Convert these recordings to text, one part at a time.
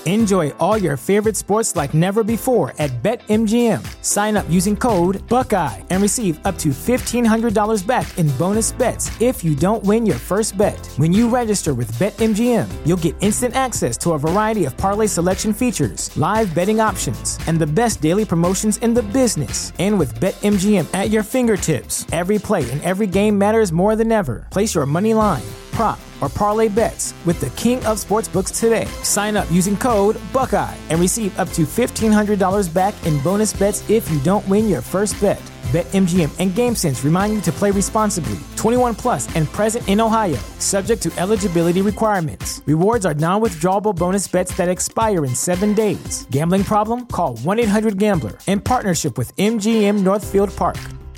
Enjoy all your favorite sports like never before at BetMGM. Sign up using code Buckeye and receive up to $1,500 back in bonus bets if you don't win your first bet. When you register with BetMGM, you'll get instant access to a variety of parlay selection features, live betting options, and the best daily promotions in the business. And with BetMGM at your fingertips, every play and every game matters more than ever. Place your money line, prop, or parlay bets with the king of sportsbooks today. Sign up using code Buckeye and receive up to $1,500 back in bonus bets if you don't win your first bet. BetMGM and GameSense remind you to play responsibly. 21 plus and present in Ohio, subject to eligibility requirements. Rewards are non-withdrawable bonus bets that expire in 7 days. Gambling problem? Call 1-800-GAMBLER. In partnership with MGM Northfield Park.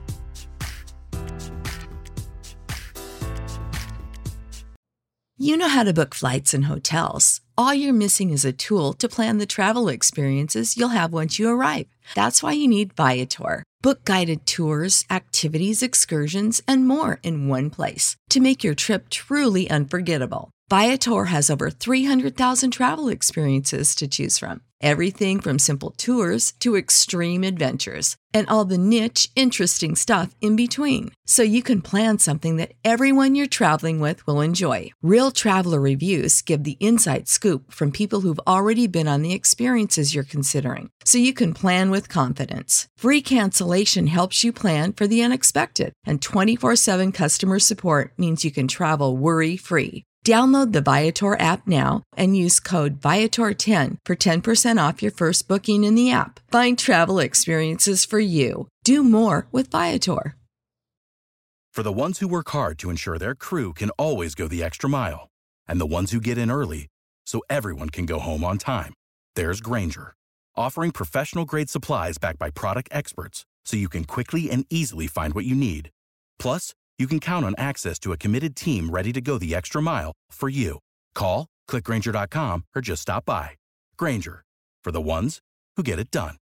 You know how to book flights and hotels. All you're missing is a tool to plan the travel experiences you'll have once you arrive. That's why you need Viator. Book guided tours, activities, excursions, and more in one place to make your trip truly unforgettable. Viator has over 300,000 travel experiences to choose from. Everything from simple tours to extreme adventures and all the niche, interesting stuff in between. So you can plan something that everyone you're traveling with will enjoy. Real traveler reviews give the inside scoop from people who've already been on the experiences you're considering. So you can plan with confidence. Free cancellation helps you plan for the unexpected. And 24/7 customer support means you can travel worry-free. Download the Viator app now and use code Viator10 for 10% off your first booking in the app. Find travel experiences for you. Do more with Viator. For the ones who work hard to ensure their crew can always go the extra mile, and the ones who get in early so everyone can go home on time, there's Grainger, offering professional-grade supplies backed by product experts so you can quickly and easily find what you need. Plus, you can count on access to a committed team ready to go the extra mile for you. Call, click Grainger.com, or just stop by. Grainger, for the ones who get it done.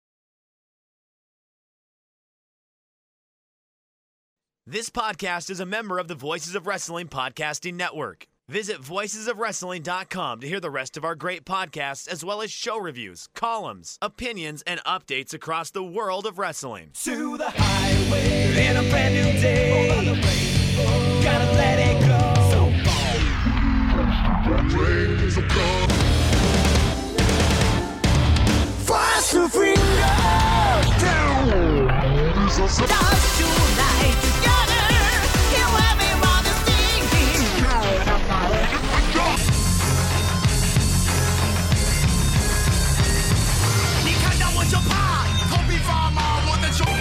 This podcast is a member of the Voices of Wrestling Podcasting Network. Visit voicesofwrestling.com to hear the rest of our great podcasts, as well as show reviews, columns, opinions, and updates across the world of wrestling. To the highway in a brand new day. Over the rainbow, gotta let it go. So fast to finger down. Stars tonight together. Here everyone is singing. Ni看到我就怕，头皮发麻，我的手。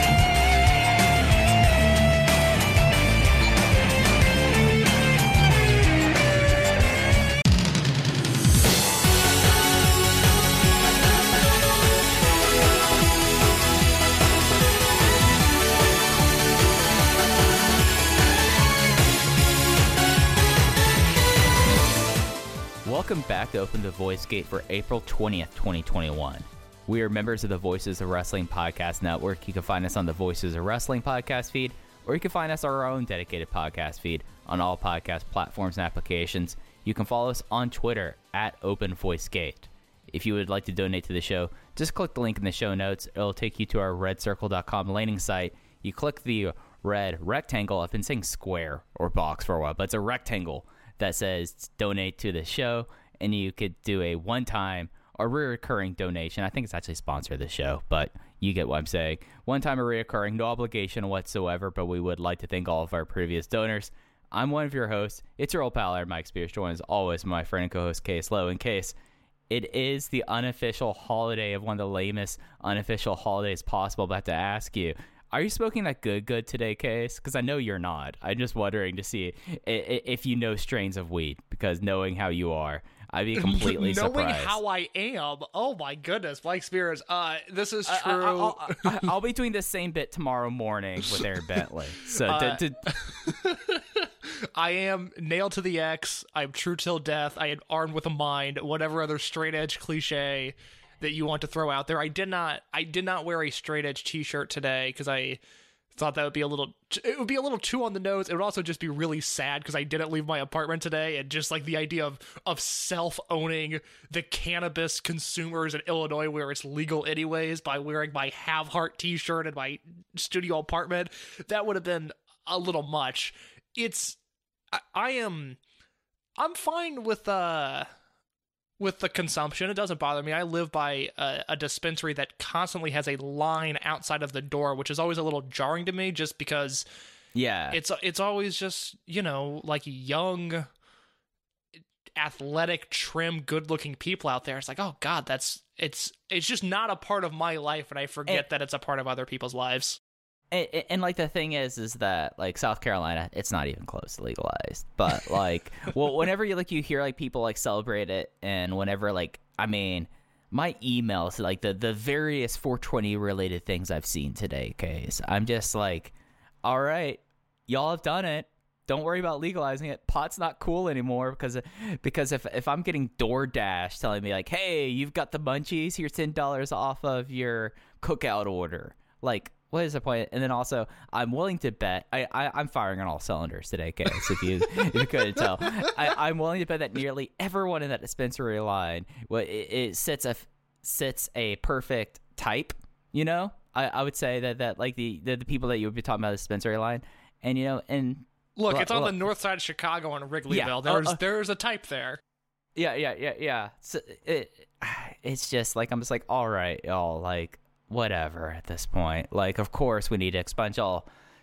Welcome back to Open the Voice Gate for April 20th, 2021. We are members of the Voices of Wrestling Podcast Network. You can find us on the Voices of Wrestling podcast feed, or you can find us on our own dedicated podcast feed on all podcast platforms and applications. You can follow us on Twitter at Open Voice Gate. If you would like to donate to the show, just click the link in the show notes. It'll take you to our redcircle.com landing site. You click the red rectangle. I've been saying square or box for a while, but it's a rectangle that says donate to the show, and you could do a one-time or recurring donation. I think it's actually sponsored the show, but you get what I'm saying. One-time or recurring, no obligation whatsoever, but we would like to thank all of our previous donors. I'm one of your hosts. It's your old pal, Mike Spears, joined as always my friend and co-host, Case Lowe. In Case, it is the unofficial holiday of one of the lamest unofficial holidays possible, but I have to ask you, are you smoking that good today, Case? Because I know you're not. I'm just wondering to see if you know strains of weed, because knowing how you are, I'd be completely Knowing surprised. how I am, oh my goodness, Mike Spears, this is true. I'll be doing the same bit tomorrow morning with Aaron Bentley. So I am nailed to the X. I'm true till death. I am armed with a mind. Whatever other straight edge cliche that you want to throw out there. I did not wear a straight edge t-shirt today because I thought that would be it would be a little too on the nose. It would also just be really sad because I didn't leave my apartment today, and just like the idea of self-owning the cannabis consumers in Illinois where it's legal anyways by wearing my Have Heart t-shirt in my studio apartment, that would have been a little much. I'm fine with the consumption. It doesn't bother me. I live by a dispensary that constantly has a line outside of the door, which is always a little jarring to me just because it's always just, like young, athletic, trim, good-looking people out there. It's like, oh God, it's just not a part of my life, and I forget that it's a part of other people's lives. And like the thing is that like South Carolina, it's not even close to legalized. But like, well, whenever you hear like people like celebrate it, and whenever my emails, like the various 420 related things I've seen today, case I'm just like, all right, y'all have done it. Don't worry about legalizing it. Pot's not cool anymore because if I'm getting DoorDash telling me like, hey, you've got the munchies, here's $10 off of your cookout order, like. What is the point? And then also, I'm willing to bet I'm firing on all cylinders today, case if you couldn't tell. I'm willing to bet that nearly everyone in that dispensary line, it sits a perfect type. I would say that like the people that you would be talking about the dispensary line, and and look, it's on the north side of Chicago in Wrigleyville. Yeah, there's a type there. Yeah. So it's just like I'm just like, all right, y'all, like. Whatever at this point. Like, of course, we need to expunge all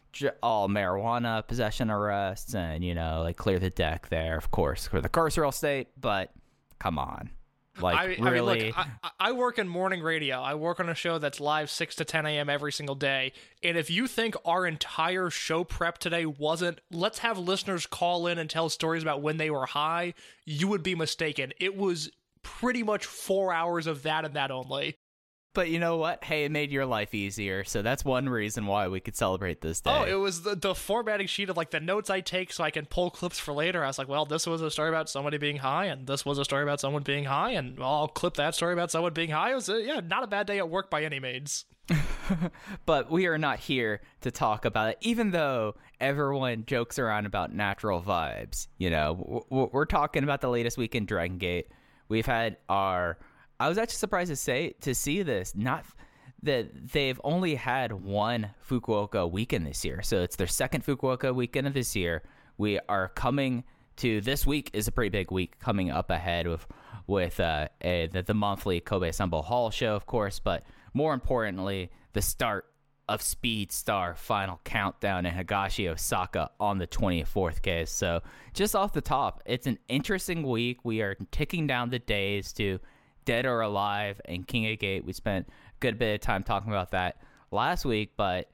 marijuana possession arrests and, like clear the deck there, of course, for the carceral state. But come on. Like, really? I mean, look, I work in morning radio. I work on a show that's live 6 to 10 a.m. every single day. And if you think our entire show prep today wasn't, let's have listeners call in and tell stories about when they were high, you would be mistaken. It was pretty much 4 hours of that and that only. But you know what? Hey, it made your life easier, so that's one reason why we could celebrate this day. Oh, it was the formatting sheet of like the notes I take so I can pull clips for later. I was like, well, this was a story about somebody being high, and this was a story about someone being high, and I'll clip that story about someone being high. It was, not a bad day at work by any means. But we are not here to talk about it, even though everyone jokes around about natural vibes. We're talking about the latest week in Dragon Gate. We've had I was actually surprised to see this. Not that they've only had one Fukuoka weekend this year, so it's their second Fukuoka weekend of this year. We are coming to this week is a pretty big week coming up ahead with the monthly Kobe Sanbo Hall show, of course, but more importantly, the start of Speed Star Final Countdown in Higashi, Osaka on the 24th, case. So just off the top, it's an interesting week. We are ticking down the days to Dead or Alive and King of Gate. We spent a good bit of time talking about that last week, but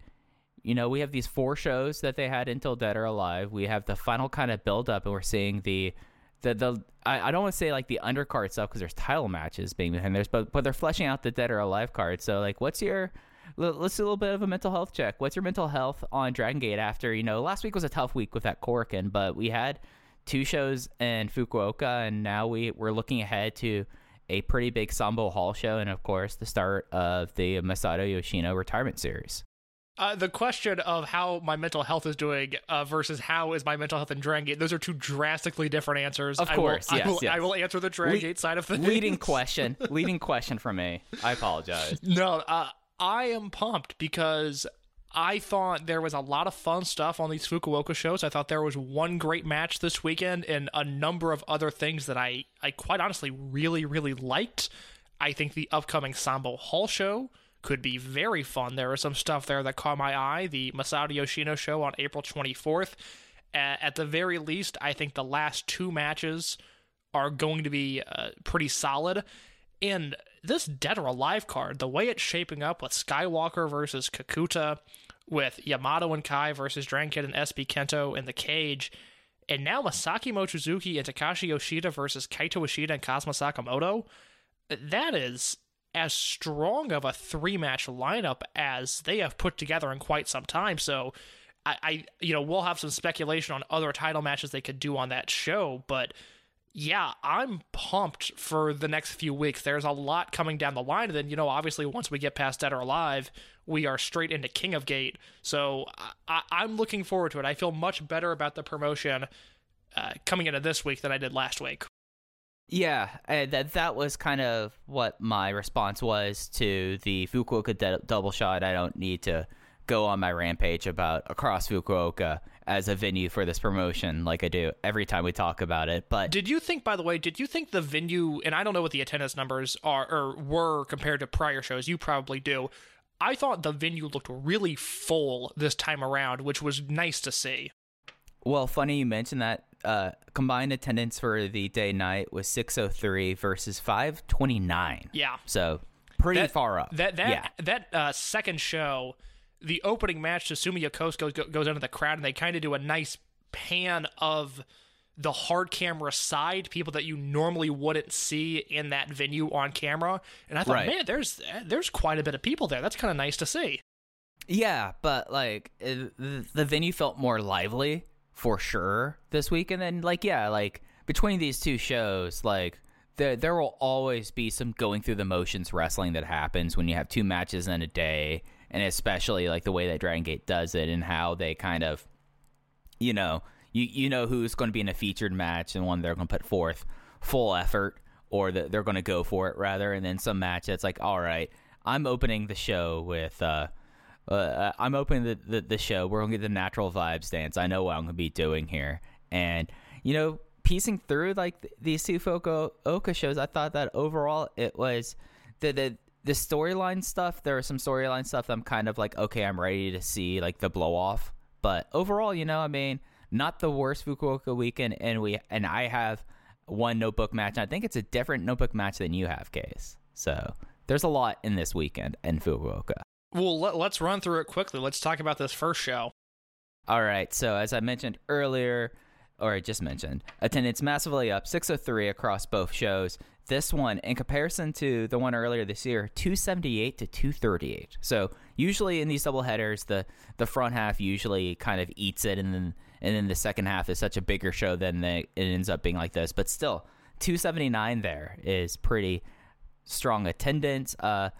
we have these 4 shows that they had until Dead or Alive. We have the final kind of build up, and we're seeing the I don't want to say like the undercard stuff because there's title matches being behind theirs, but they're fleshing out the Dead or Alive card. So like, let's do a little bit of a mental health check. What's your mental health on Dragon Gate after last week was a tough week with that Korakuen, but we had 2 shows in Fukuoka, and now we're looking ahead to a pretty big Sambo Hall show, and of course the start of the Masato Yoshino retirement series. The question of how my mental health is doing versus how is my mental health in Dragon Gate, those are 2 drastically different answers. Of course, yes. I will answer the Dragon Gate side of things. Leading question from me. I apologize. No, I am pumped because I thought there was a lot of fun stuff on these Fukuoka shows. I thought there was one great match this weekend and a number of other things that I quite honestly really, really liked. I think the upcoming Sambo Hall show could be very fun. There was some stuff there that caught my eye. The Masato Yoshino show on April 24th. At the very least, I think the last 2 matches are going to be pretty solid. And this Dead or Alive card, the way it's shaping up with Skywalker versus Kakuta, with Yamato and Kai versus Dragon Kid and SB Kento in the cage, and now Masaki Mochizuki and Takashi Yoshida versus Kaito Ishida and Kazuma Sakamoto, that is as strong of a 3-match lineup as they have put together in quite some time. So we'll have some speculation on other title matches they could do on that show, but Yeah, I'm pumped for the next few weeks. There's a lot coming down the line. And then, obviously, once we get past Dead or Alive, we are straight into King of Gate. So I'm looking forward to it. I feel much better about the promotion coming into this week than I did last week. Yeah, that was kind of what my response was to the Fukuoka double shot. I don't need to go on my rampage about Across Fukuoka as a venue for this promotion like I do every time we talk about it. But did you think the venue, and I don't know what the attendance numbers are or were compared to prior shows, you probably do. I thought the venue looked really full this time around, which was nice to see. Well, funny you mentioned that. Combined attendance for the day-night was 603 versus 529. Yeah. So pretty far up. That second show, the opening match, Susumu Yokosuka goes into the crowd, and they kind of do a nice pan of the hard camera side, people that you normally wouldn't see in that venue on camera. And I thought, man, there's quite a bit of people there. That's kind of nice to see. Yeah, but the venue felt more lively for sure this week. And then between these two shows, there will always be some going through the motions wrestling that happens when you have two matches in a day, and especially the way that Dragon Gate does it and how they kind of, you know who's going to be in a featured match and one they're going to put forth full effort, or that they're going to go for it rather, and then some match that's all right, I'm opening the show with I'm opening the show. We're going to get the natural vibes dance. I know what I'm going to be doing here. And, piecing through these two Fukuoka shows, I thought that overall it was the storyline stuff. There was some storyline stuff that I'm kind of okay, I'm ready to see the blow off. But overall, not the worst Fukuoka weekend. And I have one notebook match. I think it's a different notebook match than you have, Case. So there's a lot in this weekend in Fukuoka. Well, let's run through it quickly. Let's talk about this first show. All right. So as I mentioned earlier, or I just mentioned, attendance massively up, 603 across both shows. This one, in comparison to the one earlier this year, 278 to 238. So usually in these doubleheaders, the front half usually kind of eats it, and then the second half is such a bigger show that it ends up being like this. But still, 279 there is pretty strong attendance.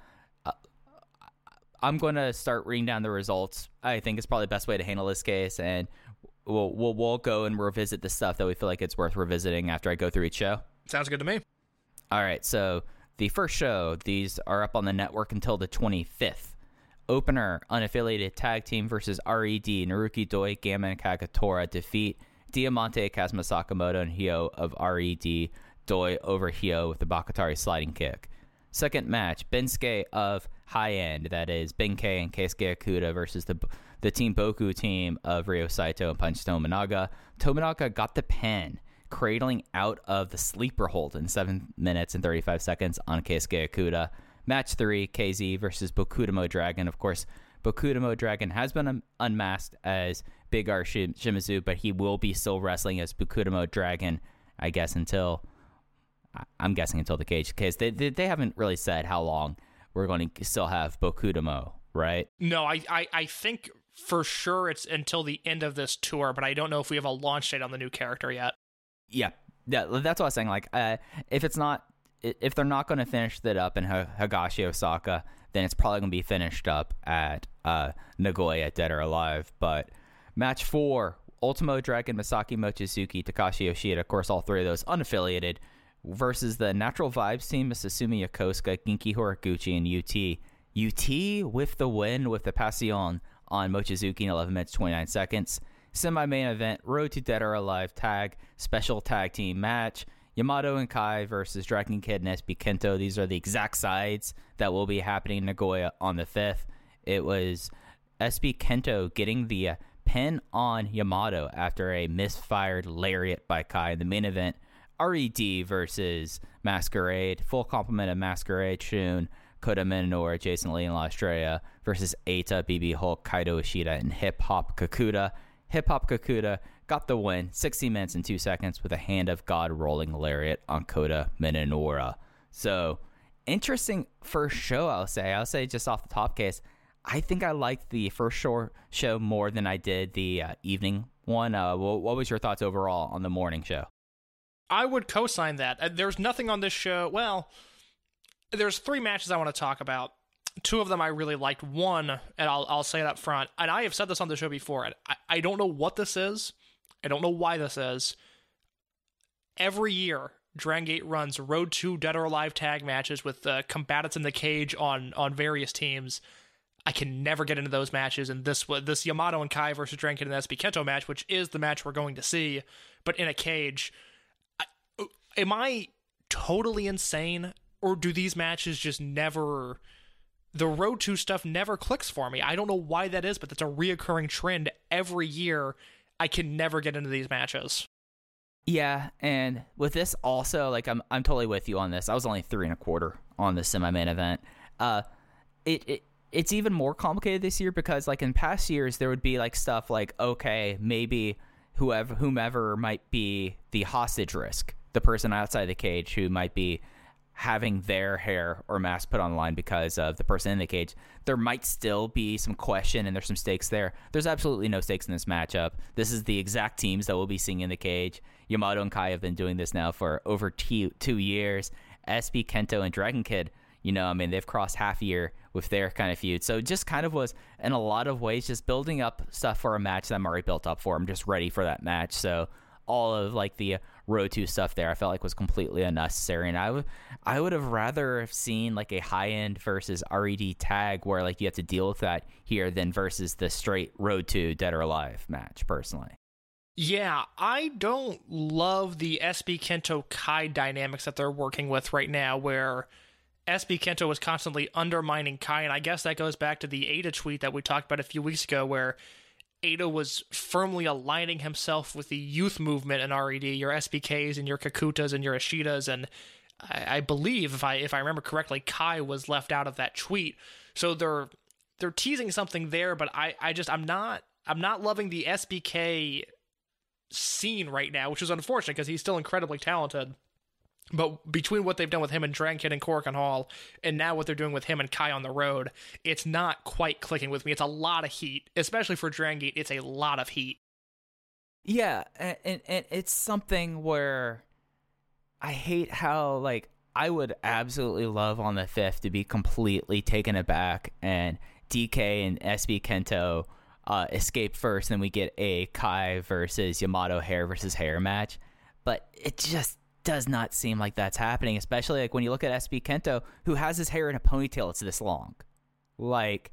I'm going to start reading down the results. I think it's probably the best way to handle this case, and we'll go and revisit the stuff that we feel like it's worth revisiting after I go through each show. Sounds good to me. All right, so the first show, these are up on the network until the 25th. Opener, unaffiliated tag team versus RED, Naruki Doi, Gamma, and Kagatora defeat Diamante, Kazuma Sakamoto, and Hyo of RED. Doi over Hyo with the Bakatari sliding kick. Second match, Bensuke of High End, that is Benkei and Keisuke Okuda versus the Team Boku team of Ryo Saito and Punch Tominaga. Tominaga got the pin, cradling out of the sleeper hold in 7 minutes and 35 seconds on Keisuke Okuda. Match 3, KZ versus Bokudamo Dragon. Of course, Bokudamo Dragon has been unmasked as Big R Shimizu, but he will be still wrestling as Bokudamo Dragon, I'm guessing until the cage case. They haven't really said how long we're going to still have Bokudamo, right? No, I think for sure it's until the end of this tour, but I don't know if we have a launch date on the new character yet. Yeah, that's what I was saying. If they're not going to finish that up in Higashi, Osaka, then it's probably going to be finished up at Nagoya, Dead or Alive. But match 4, Ultimo Dragon, Masaki Mochizuki, Takashi Yoshida, of course, all three of those unaffiliated, versus the Natural Vibes team of Susumu Yokosuka, Genki Horiguchi, and UT. UT with the win with the Passion on Mochizuki in 11 minutes 29 seconds. Semi-main event, Road to Dead or Alive tag, special tag team match. Yamato and Kai versus Dragon Kid and SB Kento. These are the exact sides that will be happening in Nagoya on the 5th. It was SB Kento getting the pin on Yamato after a misfired lariat by Kai in the main event. RED versus Masquerade. Full complement of Masquerade, Shun, Kota Minoura, Jason Lee, and La Estrella versus Eita, BB Hulk, Kaito Ishida, and Hip Hop Kakuta. Hip Hop Kakuta got the win, 60 minutes and 2 seconds with a Hand of God rolling lariat on Kota Minoura. So, interesting first show, I'll say just off the top case. I think I liked the first show more than I did the evening one. What was your thoughts overall on the morning show? I would co-sign that. There's nothing on this show. Well, there's 3 matches I want to talk about. 2 of them I really liked. One, and I'll say it up front, and I have said this on the show before, and I don't know what this is. I don't know why this is. Every year, Dragon Gate runs Road to Dead or Alive tag matches with combatants in the cage on various teams. I can never get into those matches, and this Yamato and Kai versus Dragon Gate and SB Kento match, which is the match we're going to see, but in a cage. Am I totally insane, or do these matches just never... The Road to stuff never clicks for me. I don't know why that is, but that's a reoccurring trend every year. I can never get into these matches. Yeah, and with this also, like, I'm totally with you on this. I was only 3 1/4 on the semi-main event. It's even more complicated this year because, like, in past years, there would be, like, stuff like, okay, maybe whomever might be the hostage risk, the person outside the cage who might be having their hair or mask put on the line because of the person in the cage, there might still be some question and there's some stakes there. There's absolutely no stakes in this matchup. This is the exact teams that we'll be seeing in the cage. Yamato and Kai have been doing this now for over 2 years. SB Kento and Dragon Kid, they've crossed half a year with their kind of feud. So it just kind of was, in a lot of ways, just building up stuff for a match that I'm already built up for. I'm just ready for that match. So all of, like, the Road to stuff there I felt like was completely unnecessary, and I would have rather have seen, like, a high-end versus RED tag where, like, you have to deal with that here than versus the straight Road to Dead or Alive match, personally. Yeah, I don't love the SB Kento Kai dynamics that they're working with right now, where SB Kento was constantly undermining Kai, and I guess that goes back to the Ada tweet that we talked about a few weeks ago, where Ada was firmly aligning himself with the youth movement in RED, your SBKs and your Kakutas and your Ishidas, and I believe, if I remember correctly, Kai was left out of that tweet. So they're teasing something there, but I'm not loving the SBK scene right now, which is unfortunate because he's still incredibly talented. But between what they've done with him and Dragon Kid and Korakuen Hall, and now what they're doing with him and Kai on the road, it's not quite clicking with me. It's a lot of heat, especially for Dragon Gate. It's a lot of heat. Yeah, and it's something where I hate how, like, I would absolutely love on the 5th to be completely taken aback and DK and SB Kento escape first, and then we get a Kai versus Yamato hair versus hair match. But it just does not seem like that's happening, especially, like, when you look at SB Kento, who has his hair in a ponytail. It's this long. Like,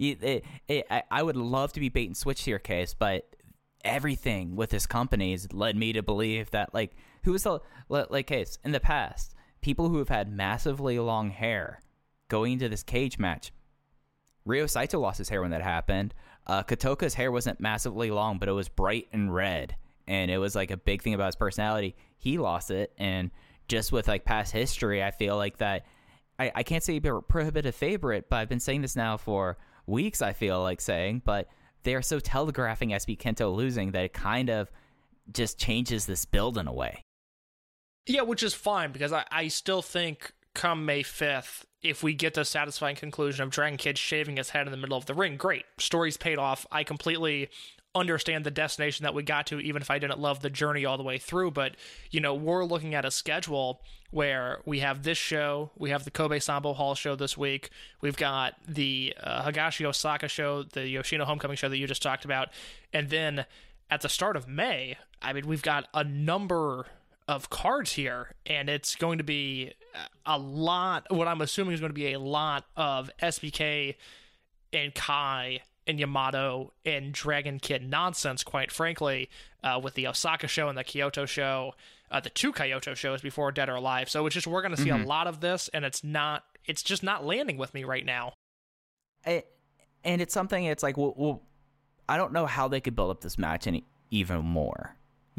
I would love to be bait and switch to your case, but everything with this company has led me to believe that, like, who was the, like, case in the past, people who have had massively long hair going into this cage match. Ryo Saito lost his hair when that happened. Kotoka's hair wasn't massively long, but it was bright and red, and it was, like, a big thing about his personality. He lost it, and just with, like, past history, I feel like that I can't say a prohibitive favorite, but I've been saying this now for weeks, I feel like saying, but they are so telegraphing SB Kento losing that it kind of just changes this build in a way. Yeah, which is fine, because I still think come May 5th, if we get the satisfying conclusion of Dragon Kid shaving his head in the middle of the ring, great. Story's paid off. I completely understand the destination that we got to, even if I didn't love the journey all the way through. But, we're looking at a schedule where we have this show, we have the Kobe Sambo Hall show this week, we've got the Higashi Osaka show, the Yoshino Homecoming show that you just talked about, and then at the start of May, we've got a number of cards here, and it's going to be a lot, what I'm assuming is going to be a lot of SBK and Kai and Yamato and Dragon Kid nonsense, quite frankly, with the Osaka show and the Kyoto show, the 2 Kyoto shows before Dead or Alive. So it's just, we're going to see a lot of this, and it's just not landing with me right now. And it's something, it's like, well, I don't know how they could build up this match even more,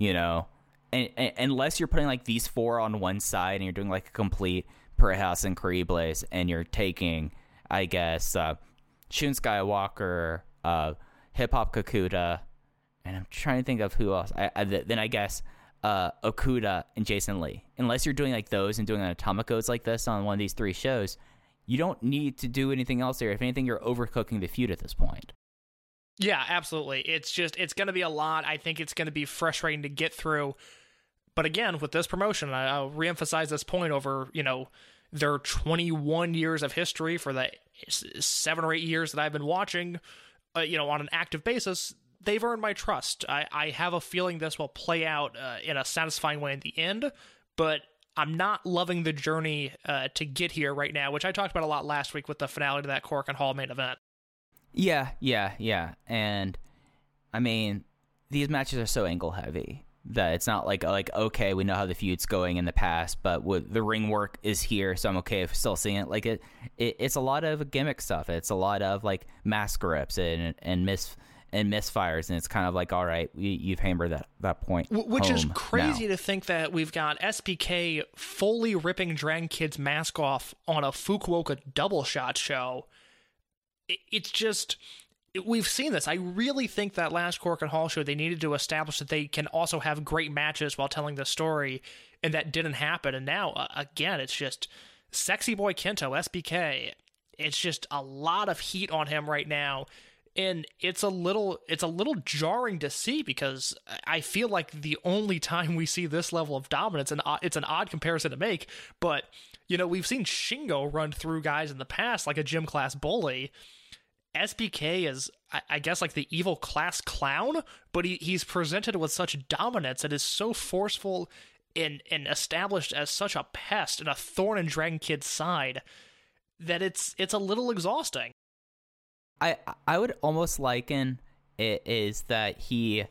and unless you're putting, like, these 4 on one side and you're doing, like, a complete Parejas and Creebles, and you're taking, I guess, Shun Skywalker, Hip Hop Kakuta, and I'm trying to think of who else. Then I guess Okuda and Jason Lee. Unless you're doing, like, those and doing an Atomic like this on one of these 3 shows, you don't need to do anything else there. If anything, you're overcooking the feud at this point. Yeah, absolutely. It's going to be a lot. I think it's going to be frustrating to get through. But again, with this promotion, I'll reemphasize this point over, their 21 years of history for the 7 or 8 years that I've been watching, on an active basis. They've earned my trust. I have a feeling this will play out in a satisfying way in the end, but I'm not loving the journey to get here right now, which I talked about a lot last week with the finale to that Korakuen Hall main event. Yeah. And, I mean, these matches are so angle-heavy that it's not like, okay, we know how the feud's going in the past, but the ring work is here, so I'm okay if still seeing it. Like, it's a lot of gimmick stuff. It's a lot of, like, mask grips and misfires, and it's kind of like, all right, you've hammered that point. Which is crazy now. To think that we've got SBK fully ripping Dragon Kid's mask off on a Fukuoka double shot show. It's just, we've seen this. I really think that last Korakuen Hall show, they needed to establish that they can also have great matches while telling the story, and that didn't happen. And now, again, it's just Sexy Boy Kento, SBK. It's just a lot of heat on him right now. And it's a little jarring to see, because I feel like the only time we see this level of dominance, and it's an odd comparison to make, but we've seen Shingo run through guys in the past like a gym class bully. SBK is, I guess, like the evil class clown, but he's presented with such dominance and is so forceful and established as such a pest and a thorn in Dragon Kid's side that it's a little exhausting. I would almost liken it is that he,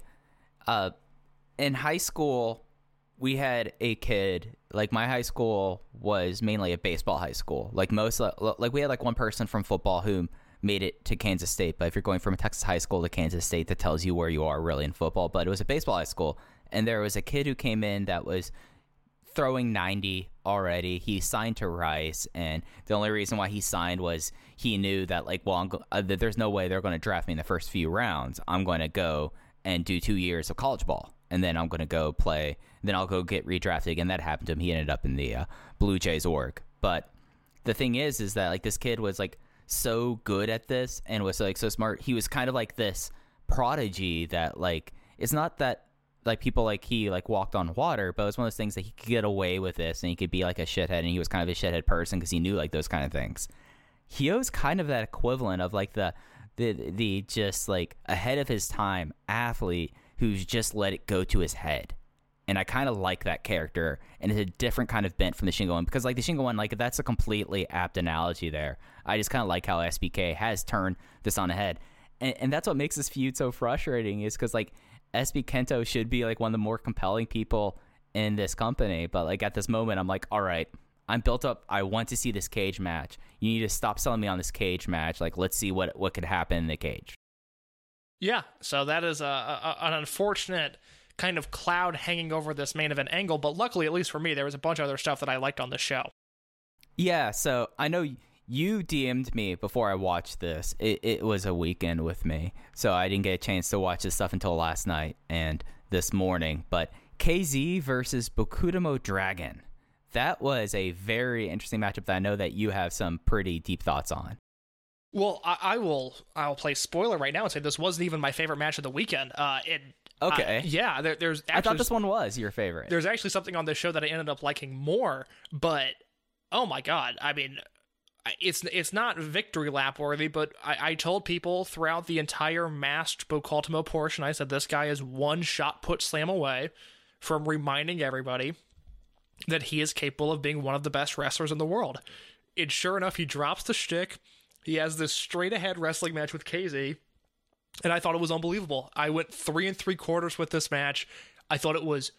in high school, we had a kid, like my high school was mainly a baseball high school. Like we had like one person from football who made it to Kansas State, but if you're going from a Texas high school to Kansas State, that tells you where you are really in football. But it was a baseball high school, and there was a kid who came in that was throwing 90 already. He signed to Rice, and the only reason why he signed was he knew that, like, well, there's no way they're going to draft me in the first few rounds. I'm going to go and do 2 years of college ball, and then I'm going to go play. Then I'll go get redrafted again. That happened to him. He ended up in the Blue Jays org. But the thing is that, like, this kid was, like, so good at this and was, like, so smart. He was kind of like this prodigy that, like, it's not that, like, people like he, like, walked on water, but it was one of those things that he could get away with this, and he could be, like, a shithead, and he was kind of a shithead person because he knew, like, those kind of things. Hyo's kind of that equivalent of, like, the just, like, ahead of his time athlete who's just let it go to his head. And I kind of like that character, and it's a different kind of bent from the Shingo one, because, like, the Shingo one, like, that's a completely apt analogy there. I just kind of like how SBK has turned this on a head. And that's what makes this feud so frustrating, is because, like, SB Kento should be, like, one of the more compelling people in this company. But, like, at this moment, I'm like, all right, I'm built up. I want to see this cage match. You need to stop selling me on this cage match. Like, let's see what could happen in the cage. Yeah, so that is an unfortunate kind of cloud hanging over this main event angle. But luckily, at least for me, there was a bunch of other stuff that I liked on the show. Yeah, so I know you DM'd me before I watched this. It was a weekend with me, so I didn't get a chance to watch this stuff until last night and this morning. But KZ versus Bokudamo Dragon. That was a very interesting matchup that I know that you have some pretty deep thoughts on. Well, I'll play spoiler right now and say this wasn't even my favorite match of the weekend. Okay. Yeah, there's actually, I thought this one was your favorite. There's actually something on this show that I ended up liking more, but oh my god, I mean, it's not victory lap worthy, but I told people throughout the entire masked Bokultimo portion, I said this guy is one shot put slam away from reminding everybody that he is capable of being one of the best wrestlers in the world. And sure enough, he drops the shtick. He has this straight ahead wrestling match with KZ, and I thought it was unbelievable. I went 3 3/4 with this match. I thought it was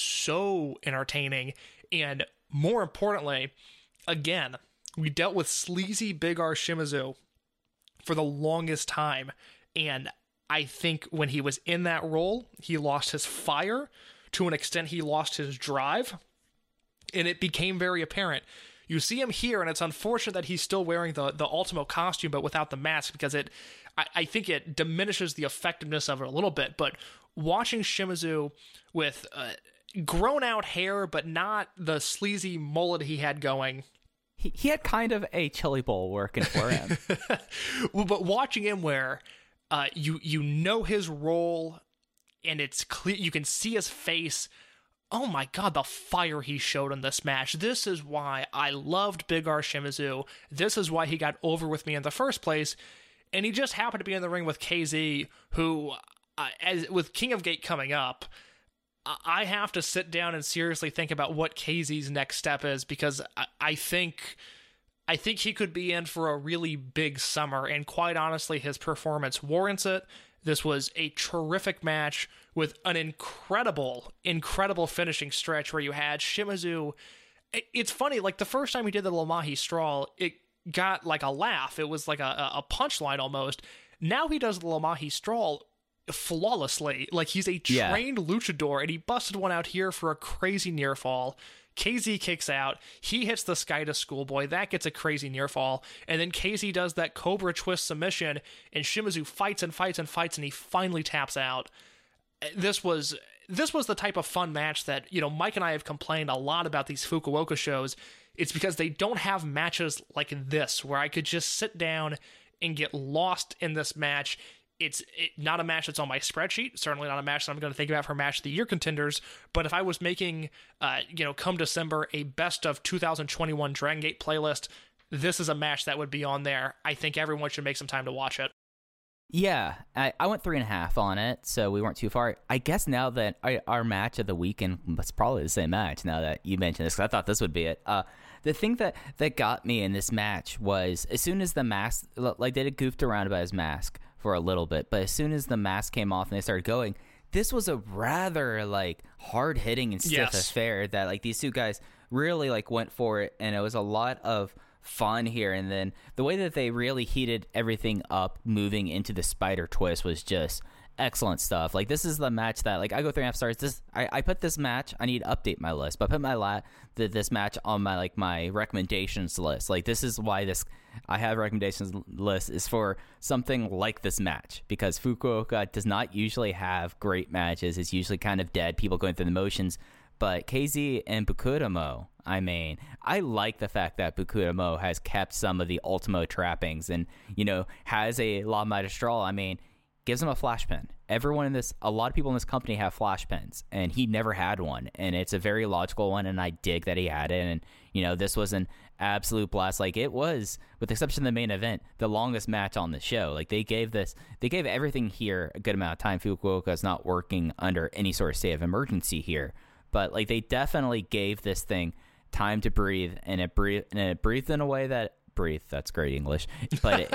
so entertaining, and more importantly, again, we dealt with sleazy Big R Shimizu for the longest time, and I think when he was in that role, he lost his fire. To an extent, he lost his drive, and it became very apparent. You see him here, and it's unfortunate that he's still wearing the Ultimo costume, but without the mask, because I think it diminishes the effectiveness of it a little bit. But watching Shimizu with grown-out hair, but not the sleazy mullet he had going, he had kind of a chili bowl working for him. Well, but watching him where you know his role, and it's clear, you can see his face, oh my god, the fire he showed in this match. This is why I loved Big R Shimizu. This is why he got over with me in the first place. And he just happened to be in the ring with KZ, who, with King of Gate coming up, I have to sit down and seriously think about what KZ's next step is, because I think he could be in for a really big summer, and quite honestly, his performance warrants it. This was a terrific match with an incredible finishing stretch where you had Shimizu. It's funny, like the first time he did the Lamahi Straw, it got like a laugh. It was like a punchline almost. Now he does the Lamahi Straw flawlessly. Like, he's a trained luchador, and he busted one out here for a crazy near fall. KZ kicks out, he hits the Sky to Schoolboy, that gets a crazy near fall, and then KZ does that Cobra Twist submission, and Shimizu fights and fights and fights, and he finally taps out. This was the type of fun match that, Mike and I have complained a lot about these Fukuoka shows. It's because they don't have matches like this, where I could just sit down and get lost in this match. It's not a match that's on my spreadsheet, certainly not a match that I'm going to think about for Match of the Year contenders, but if I was making, come December, a best of 2021 Dragon Gate playlist, this is a match that would be on there. I think everyone should make some time to watch it. Yeah, I went 3.5 on it, so we weren't too far. I guess now that our match of the weekend was probably the same match, now that you mentioned this, because I thought this would be it. The thing that got me in this match was, as soon as the mask, like, they goofed around about his mask for a little bit, but as soon as the mask came off and they started going, this was a rather, like, hard-hitting and stiff affair that, like, these two guys really, like, went for it, and it was a lot of fun here. And then the way that they really heated everything up moving into the spider twist was just excellent stuff. Like, this is the match that, like, I go 3.5 stars. I put this match, I need to update my list, but I put this match on my recommendations list. Like, this is why I have recommendations list is for something like this match, because Fukuoka does not usually have great matches. It's usually kind of dead, people going through the motions. But KZ and Bukudomo, I like the fact that Bukudomo has kept some of the Ultimo trappings and, has a La Magistral. Gives him a flash pen. A lot of people in this company have flash pens, and he never had one, and it's a very logical one, and I dig that he had it. And, this was an absolute blast. Like, it was, with the exception of the main event, the longest match on the show. Like, they gave everything here a good amount of time. Fukuoka is not working under any sort of state of emergency here, but, like, they definitely gave this thing time to breathe, and it breathed in a way that's great English, but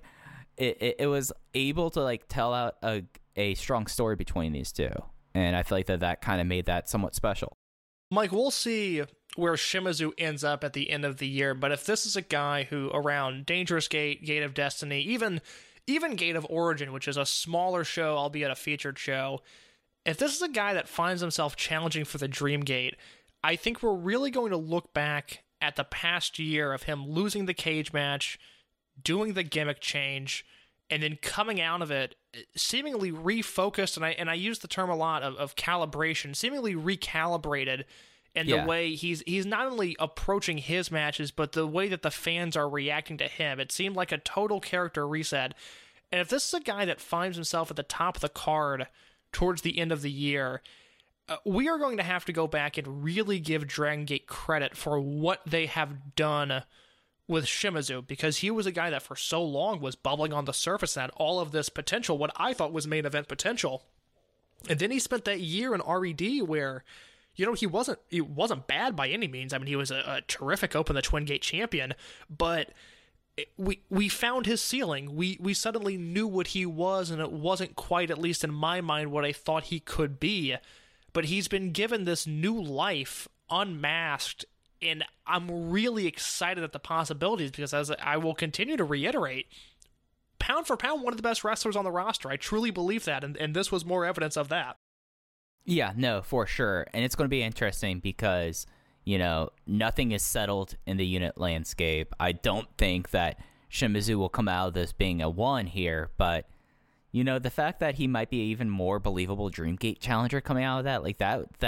it was able to, like, tell out a strong story between these two, and I feel like that kind of made that somewhat special. Mike, we'll see where Shimizu ends up at the end of the year, but if this is a guy who, around Dangerous Gate, Gate of Destiny, even Gate of Origin, which is a smaller show, albeit a featured show, if this is a guy that finds himself challenging for the Dream Gate, I think we're really going to look back at the past year of him losing the cage match, doing the gimmick change, and then coming out of it seemingly refocused, and I use the term a lot of calibration, seemingly recalibrated in the way he's not only approaching his matches, but the way that the fans are reacting to him. It seemed like a total character reset. And if this is a guy that finds himself at the top of the card towards the end of the year, we are going to have to go back and really give Dragon Gate credit for what they have done with Shimizu, because he was a guy that for so long was bubbling on the surface and had all of this potential, what I thought was main event potential. And then he spent that year in RED where, he wasn't bad by any means. He was a terrific Open the Twin Gate champion, but we found his ceiling. We suddenly knew what he was, and it wasn't quite, at least in my mind, what I thought he could be. But he's been given this new life, unmasked, and I'm really excited at the possibilities, because, as I will continue to reiterate, pound for pound, one of the best wrestlers on the roster. I truly believe that, and this was more evidence of that. Yeah, no, for sure. And it's going to be interesting because, nothing is settled in the unit landscape. I don't think that Shimizu will come out of this being a 1 here, but, the fact that he might be an even more believable Dreamgate challenger coming out of that, like,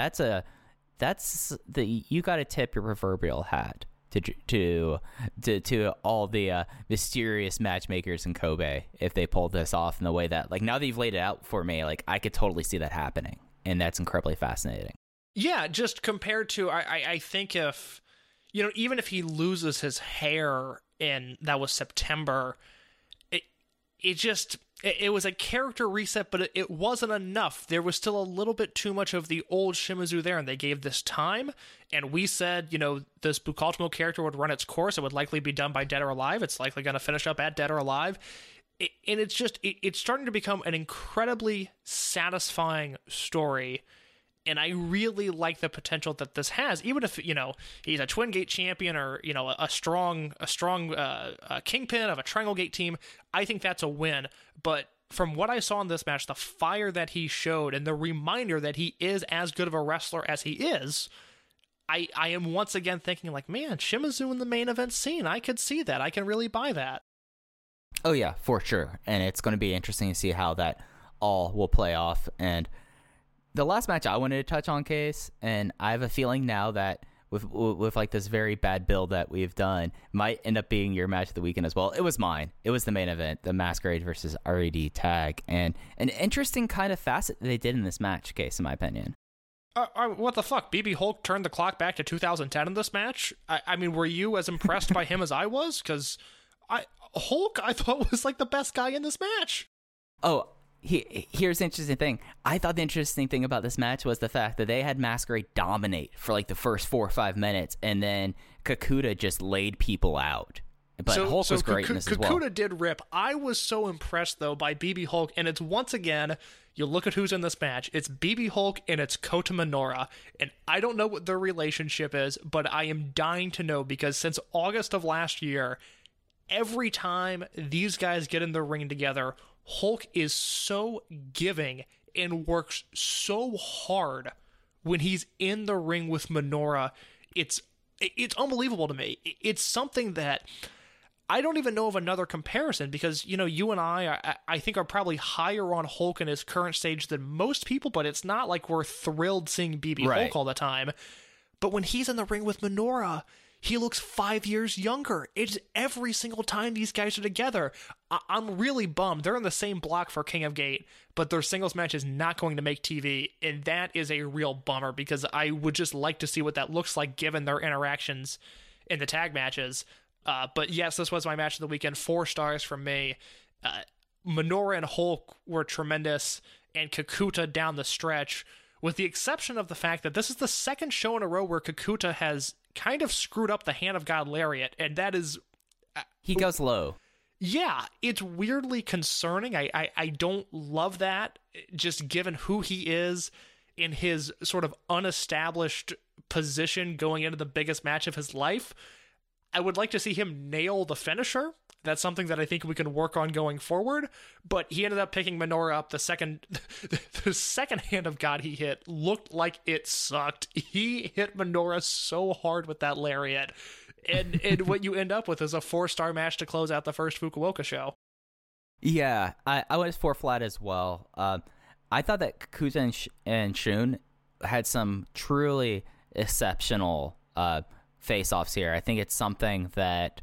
you got to tip your proverbial hat to all the mysterious matchmakers in Kobe if they pulled this off in the way that, like, now that you've laid it out for me, like, I could totally see that happening, and that's incredibly fascinating. Yeah, just compared to, I think if, even if he loses his hair that was September, it was a character reset, but it wasn't enough. There was still a little bit too much of the old Shimizu there, and they gave this time, and we said, this Bukaltimo character would run its course. It would likely be done by Dead or Alive. It's likely going to finish up at Dead or Alive. And it's starting to become an incredibly satisfying story. And I really like the potential that this has, even if, he's a Twin Gate champion or, a strong kingpin of a Triangle Gate team. I think that's a win. But from what I saw in this match, the fire that he showed and the reminder that he is as good of a wrestler as he is, I am once again thinking like, man, Shimizu in the main event scene, I could see that. I can really buy that. Oh, yeah, for sure. And it's going to be interesting to see how that all will play off. And the last match I wanted to touch on, Case, and I have a feeling now that with like this very bad build that we've done, might end up being your match of the weekend as well. It was mine. It was the main event, the Masquerade versus RED tag. And an interesting kind of facet they did in this match, Case, in my opinion. What the fuck? BB Hulk turned the clock back to 2010 in this match? I mean, were you as impressed by him as I was? Because Hulk, I thought, was like the best guy in this match. Oh, here's the interesting thing. I thought the interesting thing about this match was the fact that they had Masquerade dominate for like the first 4 or 5 minutes, and then Kakuta just laid people out. But Hulk was great in this as well. Kakuta did rip. I was so impressed, though, by BB Hulk, and it's once again, you look at who's in this match, it's BB Hulk and it's Kota Minoura, and I don't know what their relationship is, but I am dying to know, because since August of last year, every time these guys get in the ring together, Hulk is so giving and works so hard when he's in the ring with Minoura. It's unbelievable to me. It's something that I don't even know of another comparison, because, you and I think are probably higher on Hulk in his current stage than most people, but it's not like we're thrilled seeing BB Hulk all the time. But when he's in the ring with Minoura, he looks 5 years younger. It's every single time these guys are together. I'm really bummed. They're in the same block for King of Gate, but their singles match is not going to make TV, and that is a real bummer, because I would just like to see what that looks like given their interactions in the tag matches. But yes, this was my match of the weekend. 4 stars from me. Minoura and Hulk were tremendous, and Kakuta down the stretch, with the exception of the fact that this is the second show in a row where Kakuta has kind of screwed up the Hand of God Lariat, and that is... he goes low. Yeah, it's weirdly concerning. I don't love that, just given who he is in his sort of unestablished position going into the biggest match of his life. I would like to see him nail the finisher. That's something that I think we can work on going forward. But he ended up picking Minoura up. The second Hand of God he hit looked like it sucked. He hit Minoura so hard with that lariat. And what you end up with is a 4-star match to close out the first Fukuoka show. Yeah, I was 4 flat as well. I thought that Kakuta and Shun had some truly exceptional face-offs here. I think it's something that,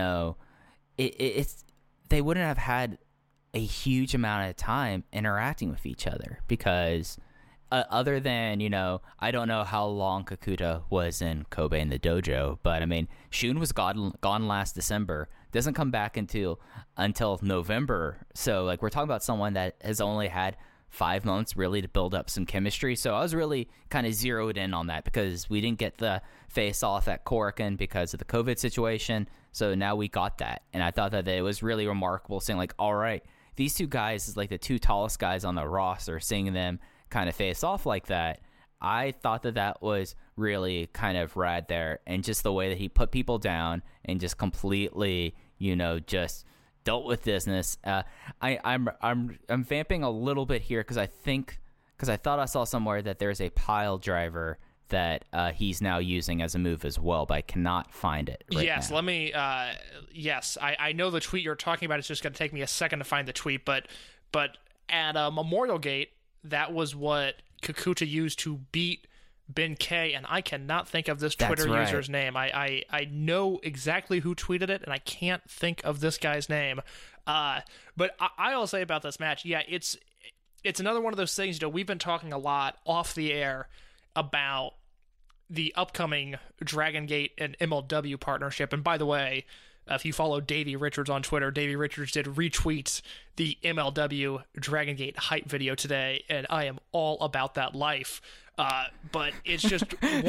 it's they wouldn't have had a huge amount of time interacting with each other, because other than, I don't know how long Kakuta was in Kobe in the dojo, but I mean, Shun was gone last December, doesn't come back until November. So like, we're talking about someone that has only had 5 months really to build up some chemistry. So I was really kind of zeroed in on that, because we didn't get the face off at Korakuen because of the COVID situation. So now we got that. And I thought that it was really remarkable seeing like, all right, these 2 guys is like the 2 tallest guys on the roster, seeing them kind of face off like that. I thought that was really kind of rad there. And just the way that he put people down and just completely, just dealt with business. I'm vamping a little bit here, because I thought I saw somewhere that there's a pile driver that he's now using as a move as well, but I cannot find it right yes, now. Let me. Yes, I know the tweet you're talking about. It's just going to take me a second to find the tweet, but at Memorial Gate, that was what Kakuta used to beat Ben K, and I cannot think of this Twitter user's name. I know exactly who tweeted it, and I can't think of this guy's name. But I'll say about this match, yeah, it's another one of those things. We've been talking a lot off the air about the upcoming Dragon Gate and MLW partnership. And by the way, if you follow Davey Richards on Twitter, Davey Richards did retweet the MLW Dragon Gate hype video today, and I am all about that life. But it's just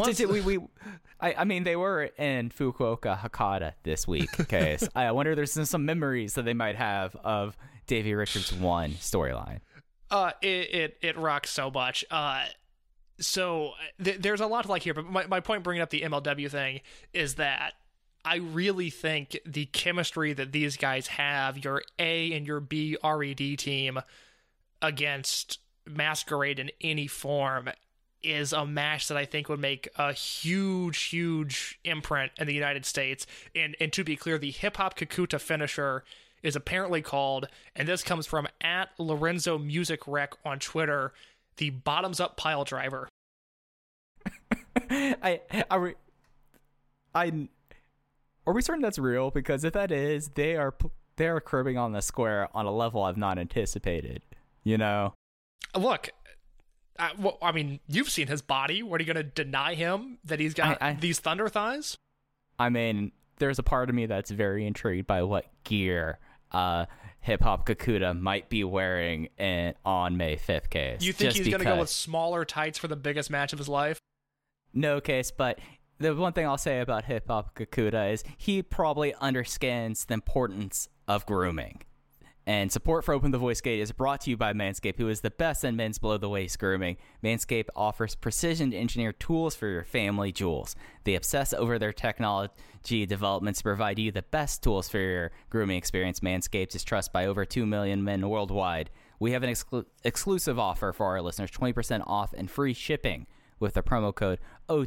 I mean, they were in Fukuoka Hakata this week. Okay, so I wonder if there's some memories that they might have of Davey Richards' one storyline. It rocks so much. So there's a lot to like here, but my point bringing up the MLW thing is that I really think the chemistry that these guys have, your A and your B RED team against Masquerade in any form, is a match that I think would make a huge imprint in the United States. And to be clear, the Hip Hop Kakuta finisher is apparently called, and this comes from @Lorenzo Music Rec on Twitter, the bottoms up pile driver. Are we certain that's real? Because if that is, they are curbing on the square on a level I've not anticipated. You know, look. I mean, you've seen his body. What, are you going to deny him that he's got these thunder thighs? I mean, there's a part of me that's very intrigued by what gear Hip Hop Kakuta might be wearing on May 5th, Case. You think he's going to go with smaller tights for the biggest match of his life? No, Case, but the one thing I'll say about Hip Hop Kakuta is he probably understands the importance of grooming. And support for Open the Voice Gate is brought to you by Manscaped, who is the best in men's below-the-waist grooming. Manscaped offers precision-engineered tools for your family jewels. They obsess over their technology developments to provide you the best tools for your grooming experience. Manscaped is trusted by over 2 million men worldwide. We have an exclusive offer for our listeners, 20% off and free shipping with the promo code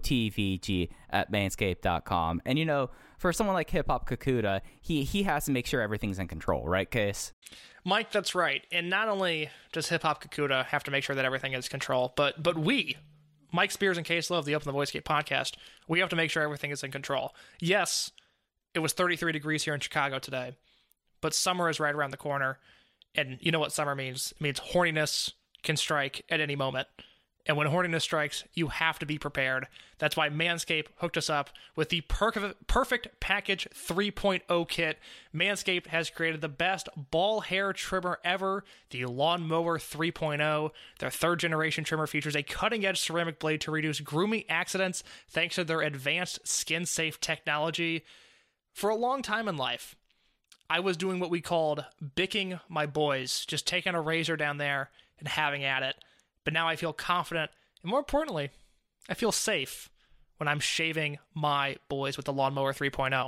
OTVG at manscaped.com. And, you know, for someone like Hip Hop Kakuta, he has to make sure everything's in control, right, Case? Mike, that's right. And not only does Hip Hop Kakuta have to make sure that everything is in control, but we, Mike Spears and Case Love, the Open the Voice Gate podcast, we have to make sure everything is in control. Yes, it was 33 degrees here in Chicago today, but summer is right around the corner. And you know what summer means? It means horniness can strike at any moment. And when horniness strikes, you have to be prepared. That's why Manscaped hooked us up with the Perfect Package 3.0 kit. Manscaped has created the best ball hair trimmer ever, the Lawnmower 3.0. Their third-generation trimmer features a cutting-edge ceramic blade to reduce grooming accidents thanks to their advanced skin-safe technology. For a long time in life, I was doing what we called bicking my boys, just taking a razor down there and having at it. But now I feel confident, and more importantly, I feel safe when I'm shaving my boys with the Lawnmower 3.0.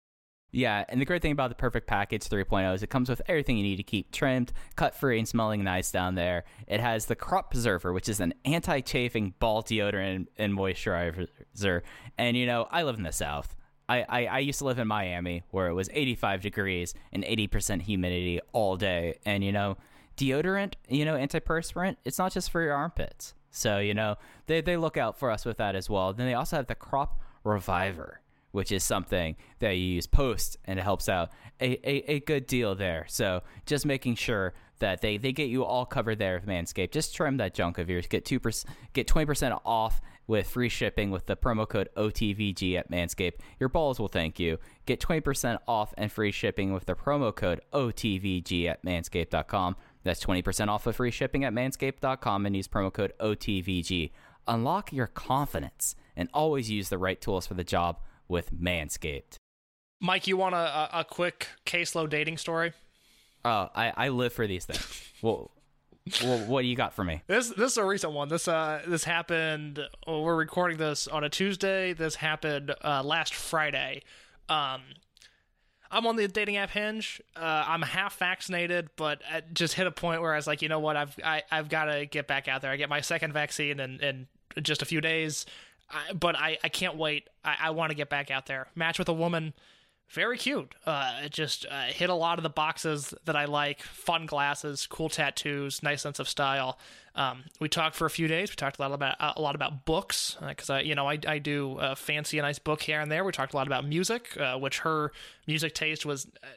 Yeah, and the great thing about the Perfect Package 3.0 is it comes with everything you need to keep trimmed, cut-free, and smelling nice down there. It has the Crop Preserver, which is an anti-chafing ball deodorant and moisturizer. And, you know, I live in the South. I used to live in Miami, where it was 85 degrees and 80% humidity all day. And, you know, deodorant, you know, antiperspirant, it's not just for your armpits. So, you know, they look out for us with that as well. Then they also have the Crop Reviver, which is something that you use post, and it helps out a good deal there. So just making sure that they get you all covered there with Manscaped. Just trim that junk of yours. Get 20% off with free shipping with the promo code OTVG at Manscaped. Your balls will thank you. Get 20% off and free shipping with the promo code OTVG at manscaped.com. That's 20% off with free shipping at manscaped.com and use promo code OTVG. Unlock your confidence and always use the right tools for the job with Manscaped. Mike, you want a quick caseload dating story? Oh, I live for these things. Well, what do you got for me? This is a recent one. This happened. We're recording this on a Tuesday. This happened last Friday. I'm on the dating app Hinge. I'm half vaccinated, but I just hit a point where I was like, you know what? I've got to get back out there. I get my second vaccine in just a few days, but I can't wait. I want to get back out there. Match with a woman. Very cute. It just hit a lot of the boxes that I like. Fun glasses, cool tattoos, nice sense of style. We talked for a few days. We talked a lot about books because I do fancy a nice book here and there. We talked a lot about music, which her music taste was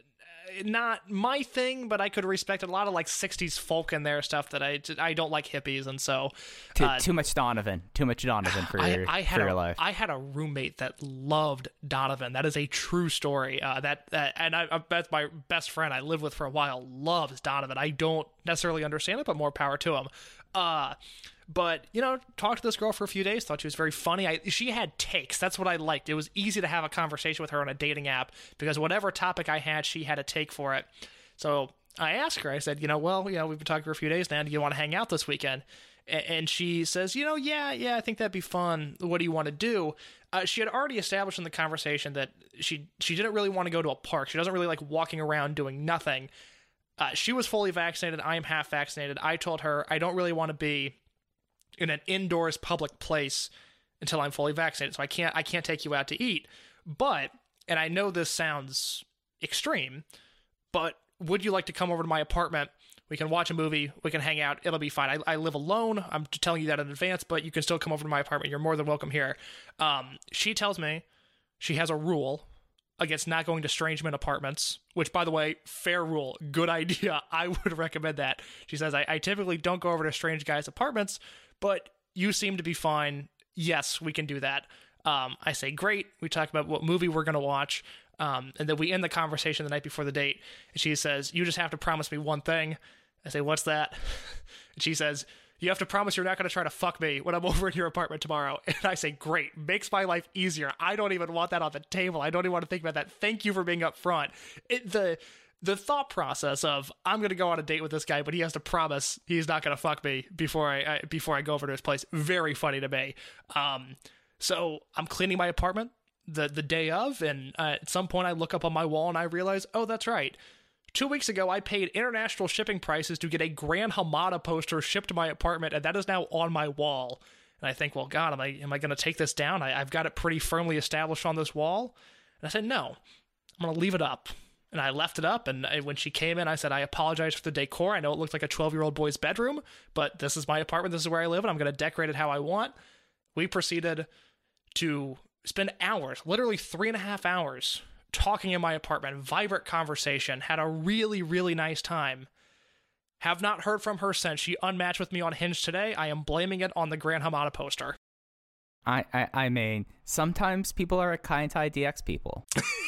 not my thing, but I could respect it. A lot of like 60s folk in there, stuff that I don't like hippies, and so too much Donovan for your life. I had a roommate that loved Donovan. That is a true story. That's my best friend I lived with for a while loves Donovan. I don't necessarily understand it, but more power to him. But, talked to this girl for a few days, thought she was very funny. She had takes. That's what I liked. It was easy to have a conversation with her on a dating app because whatever topic I had, she had a take for it. So I asked her, I said, we've been talking for a few days now. Do you want to hang out this weekend? And she says, yeah, I think that'd be fun. What do you want to do? She had already established in the conversation that she didn't really want to go to a park. She doesn't really like walking around doing nothing. She was fully vaccinated. I am half vaccinated. I told her I don't really want to be in an indoors public place until I'm fully vaccinated. So I can't take you out to eat. But, and I know this sounds extreme, but would you like to come over to my apartment? We can watch a movie. We can hang out. It'll be fine. I live alone. I'm telling you that in advance, but you can still come over to my apartment. You're more than welcome here. She tells me she has a rule against not going to strange men apartments, which, by the way, fair rule, good idea. I would recommend that. She says, I typically don't go over to strange guys' apartments, but you seem to be fine. Yes, we can do that. I say, great. We talk about what movie we're going to watch. And then we end the conversation the night before the date. And she says, you just have to promise me one thing. I say, what's that? And she says, you have to promise you're not going to try to fuck me when I'm over in your apartment tomorrow. And I say, great. Makes my life easier. I don't even want that on the table. I don't even want to think about that. Thank you for being upfront. The thought process of I'm going to go on a date with this guy, but he has to promise he's not going to fuck me before I go over to his place. Very funny to me. So I'm cleaning my apartment the day of, and at some point I look up on my wall and I realize, oh, that's right. 2 weeks ago, I paid international shipping prices to get a Gran Hamada poster shipped to my apartment, and that is now on my wall. And I think, well, God, am I going to take this down? I've got it pretty firmly established on this wall. And I said, no, I'm going to leave it up. And I left it up, and when she came in, I said, I apologize for the decor. I know it looked like a 12-year-old boy's bedroom, but this is my apartment, this is where I live, and I'm going to decorate it how I want. We proceeded to spend hours, literally 3.5 hours, talking in my apartment, vibrant conversation, had a really, really nice time. Have not heard from her since. She unmatched with me on Hinge today. I am blaming it on the Gran Hamada poster. I mean, sometimes people are kind to IDX people.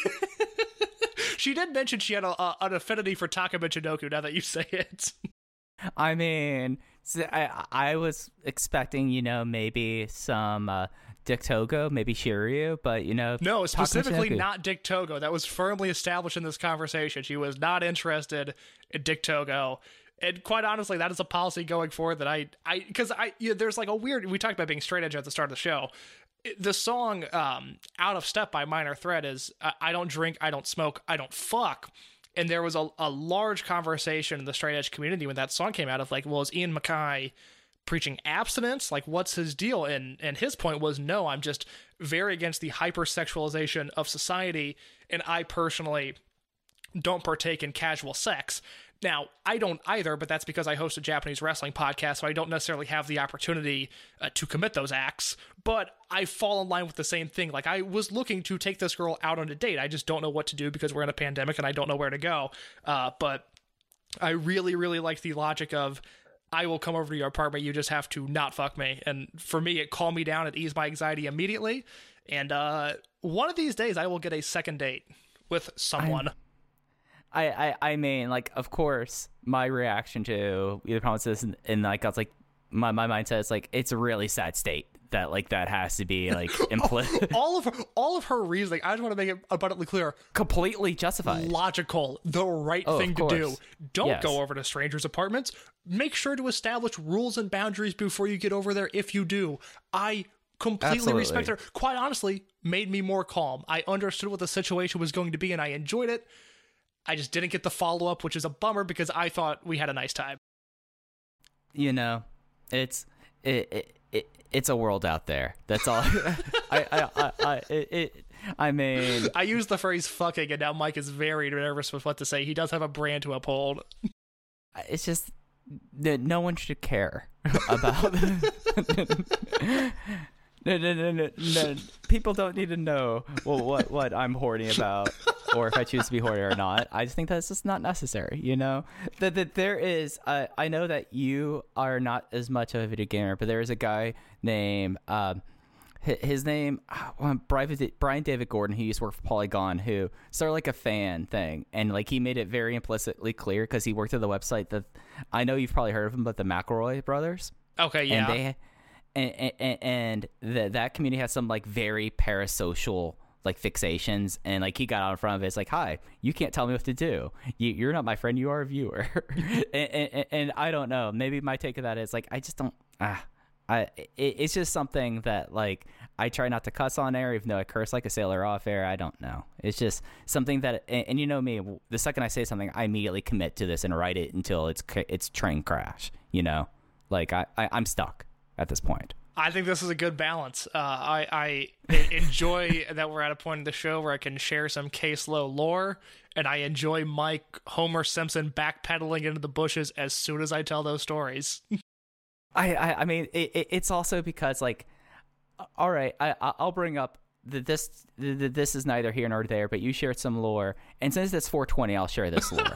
She did mention she had an affinity for Taka Michinoku, now that you say it. I mean, I was expecting, maybe some Dick Togo, maybe Shiryu, but, No, specifically not Dick Togo. That was firmly established in this conversation. She was not interested in Dick Togo. And quite honestly, that is a policy going forward that because there's like a weird, we talked about being straight edge at the start of the show. The song Out of Step by Minor Threat is I don't drink, I don't smoke, I don't fuck. And there was a large conversation in the straight edge community when that song came out of like, well, is Ian MacKaye preaching abstinence? Like, what's his deal? And his point was, no, I'm just very against the hypersexualization of society, and I personally don't partake in casual sex. Now, I don't either, but that's because I host a Japanese wrestling podcast, so I don't necessarily have the opportunity to commit those acts, but I fall in line with the same thing. Like, I was looking to take this girl out on a date. I just don't know what to do because we're in a pandemic and I don't know where to go. But I really, really like the logic of, I will come over to your apartment, you just have to not fuck me. And for me, it calmed me down, it eased my anxiety immediately. And one of these days, I will get a second date with someone. I mean, like, of course, my reaction to either promises and like, I was like, my mindset is like, it's a really sad state that like that has to be like implicit. all of her reasoning, I just want to make it abundantly clear, completely justified, logical, the right thing to do. Don't go over to strangers' apartments. Make sure to establish rules and boundaries before you get over there. If you do, I completely respect her. Quite honestly, made me more calm. I understood what the situation was going to be and I enjoyed it. I just didn't get the follow-up, which is a bummer because I thought we had a nice time. It's a world out there. That's all. I mean, I use the phrase fucking, and now Mike is very nervous with what to say. He does have a brand to uphold. It's just no one should care about. No. People don't need to know what I'm horny about. or if I choose to be horny or not. I just think that's just not necessary, you know? That there is, I know that you are not as much of a video gamer, but there is a guy named, his name, Brian David Gordon, who used to work for Polygon, who started like a fan thing. And like he made it very implicitly clear because he worked at the website that, I know you've probably heard of him, but the McElroy brothers. Okay, yeah. And that community has some like very parasocial like fixations, and like he got out in front of it. It's like, hi, you can't tell me what to do. You're not my friend. You are a viewer. and I don't know. Maybe my take of that is like, I just don't. It's just something that like I try not to cuss on air, even though I curse like a sailor off air. I don't know. It's just something that, and you know me, the second I say something, I immediately commit to this and write it until it's train crash. You know, like I'm stuck at this point. I think this is a good balance. I enjoy that we're at a point in the show where I can share some Case Low lore, and I enjoy Mike Homer Simpson backpedaling into the bushes as soon as I tell those stories. I mean, it's also because, like, all right, I'll bring up that this is neither here nor there, but you shared some lore, and since it's 420, I'll share this lore.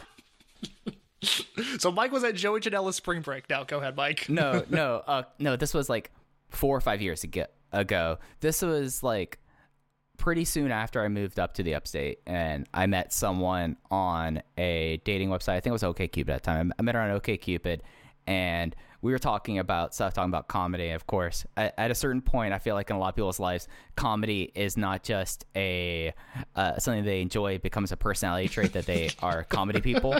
So Mike was at Joey Janela's spring break. Now, go ahead, Mike. No, this was like 4 or 5 years ago. This was like pretty soon after I moved up to the upstate, and I met someone on a dating website. I think it was OkCupid at the time. I met her on OkCupid, and we were talking about comedy. Of course, at a certain point, I feel like in a lot of people's lives, comedy is not just a something they enjoy. It becomes a personality trait that they are comedy people.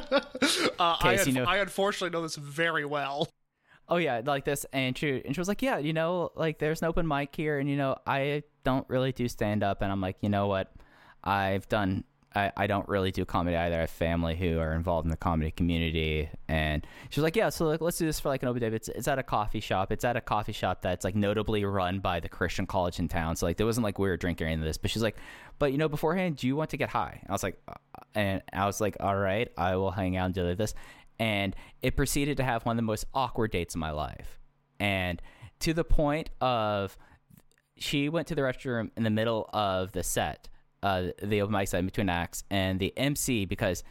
I unfortunately know this very well. Oh yeah, like this, and she was like, yeah, you know, like there's an open mic here, and you know, I don't really do stand up, and I'm like, you know what, I don't really do comedy either. I have family who are involved in the comedy community, and she was like, yeah, so like let's do this for like an open day. It's at a coffee shop. It's at a coffee shop that's like notably run by the Christian college in town. So like there wasn't like we were drinking or anything of this, but she's like, but you know, beforehand, do you want to get high? I was like, all right, I will hang out and do this. And it proceeded to have one of the most awkward dates of my life. And to the point of she went to the restroom in the middle of the set, the open mic set in between acts, and the MC, because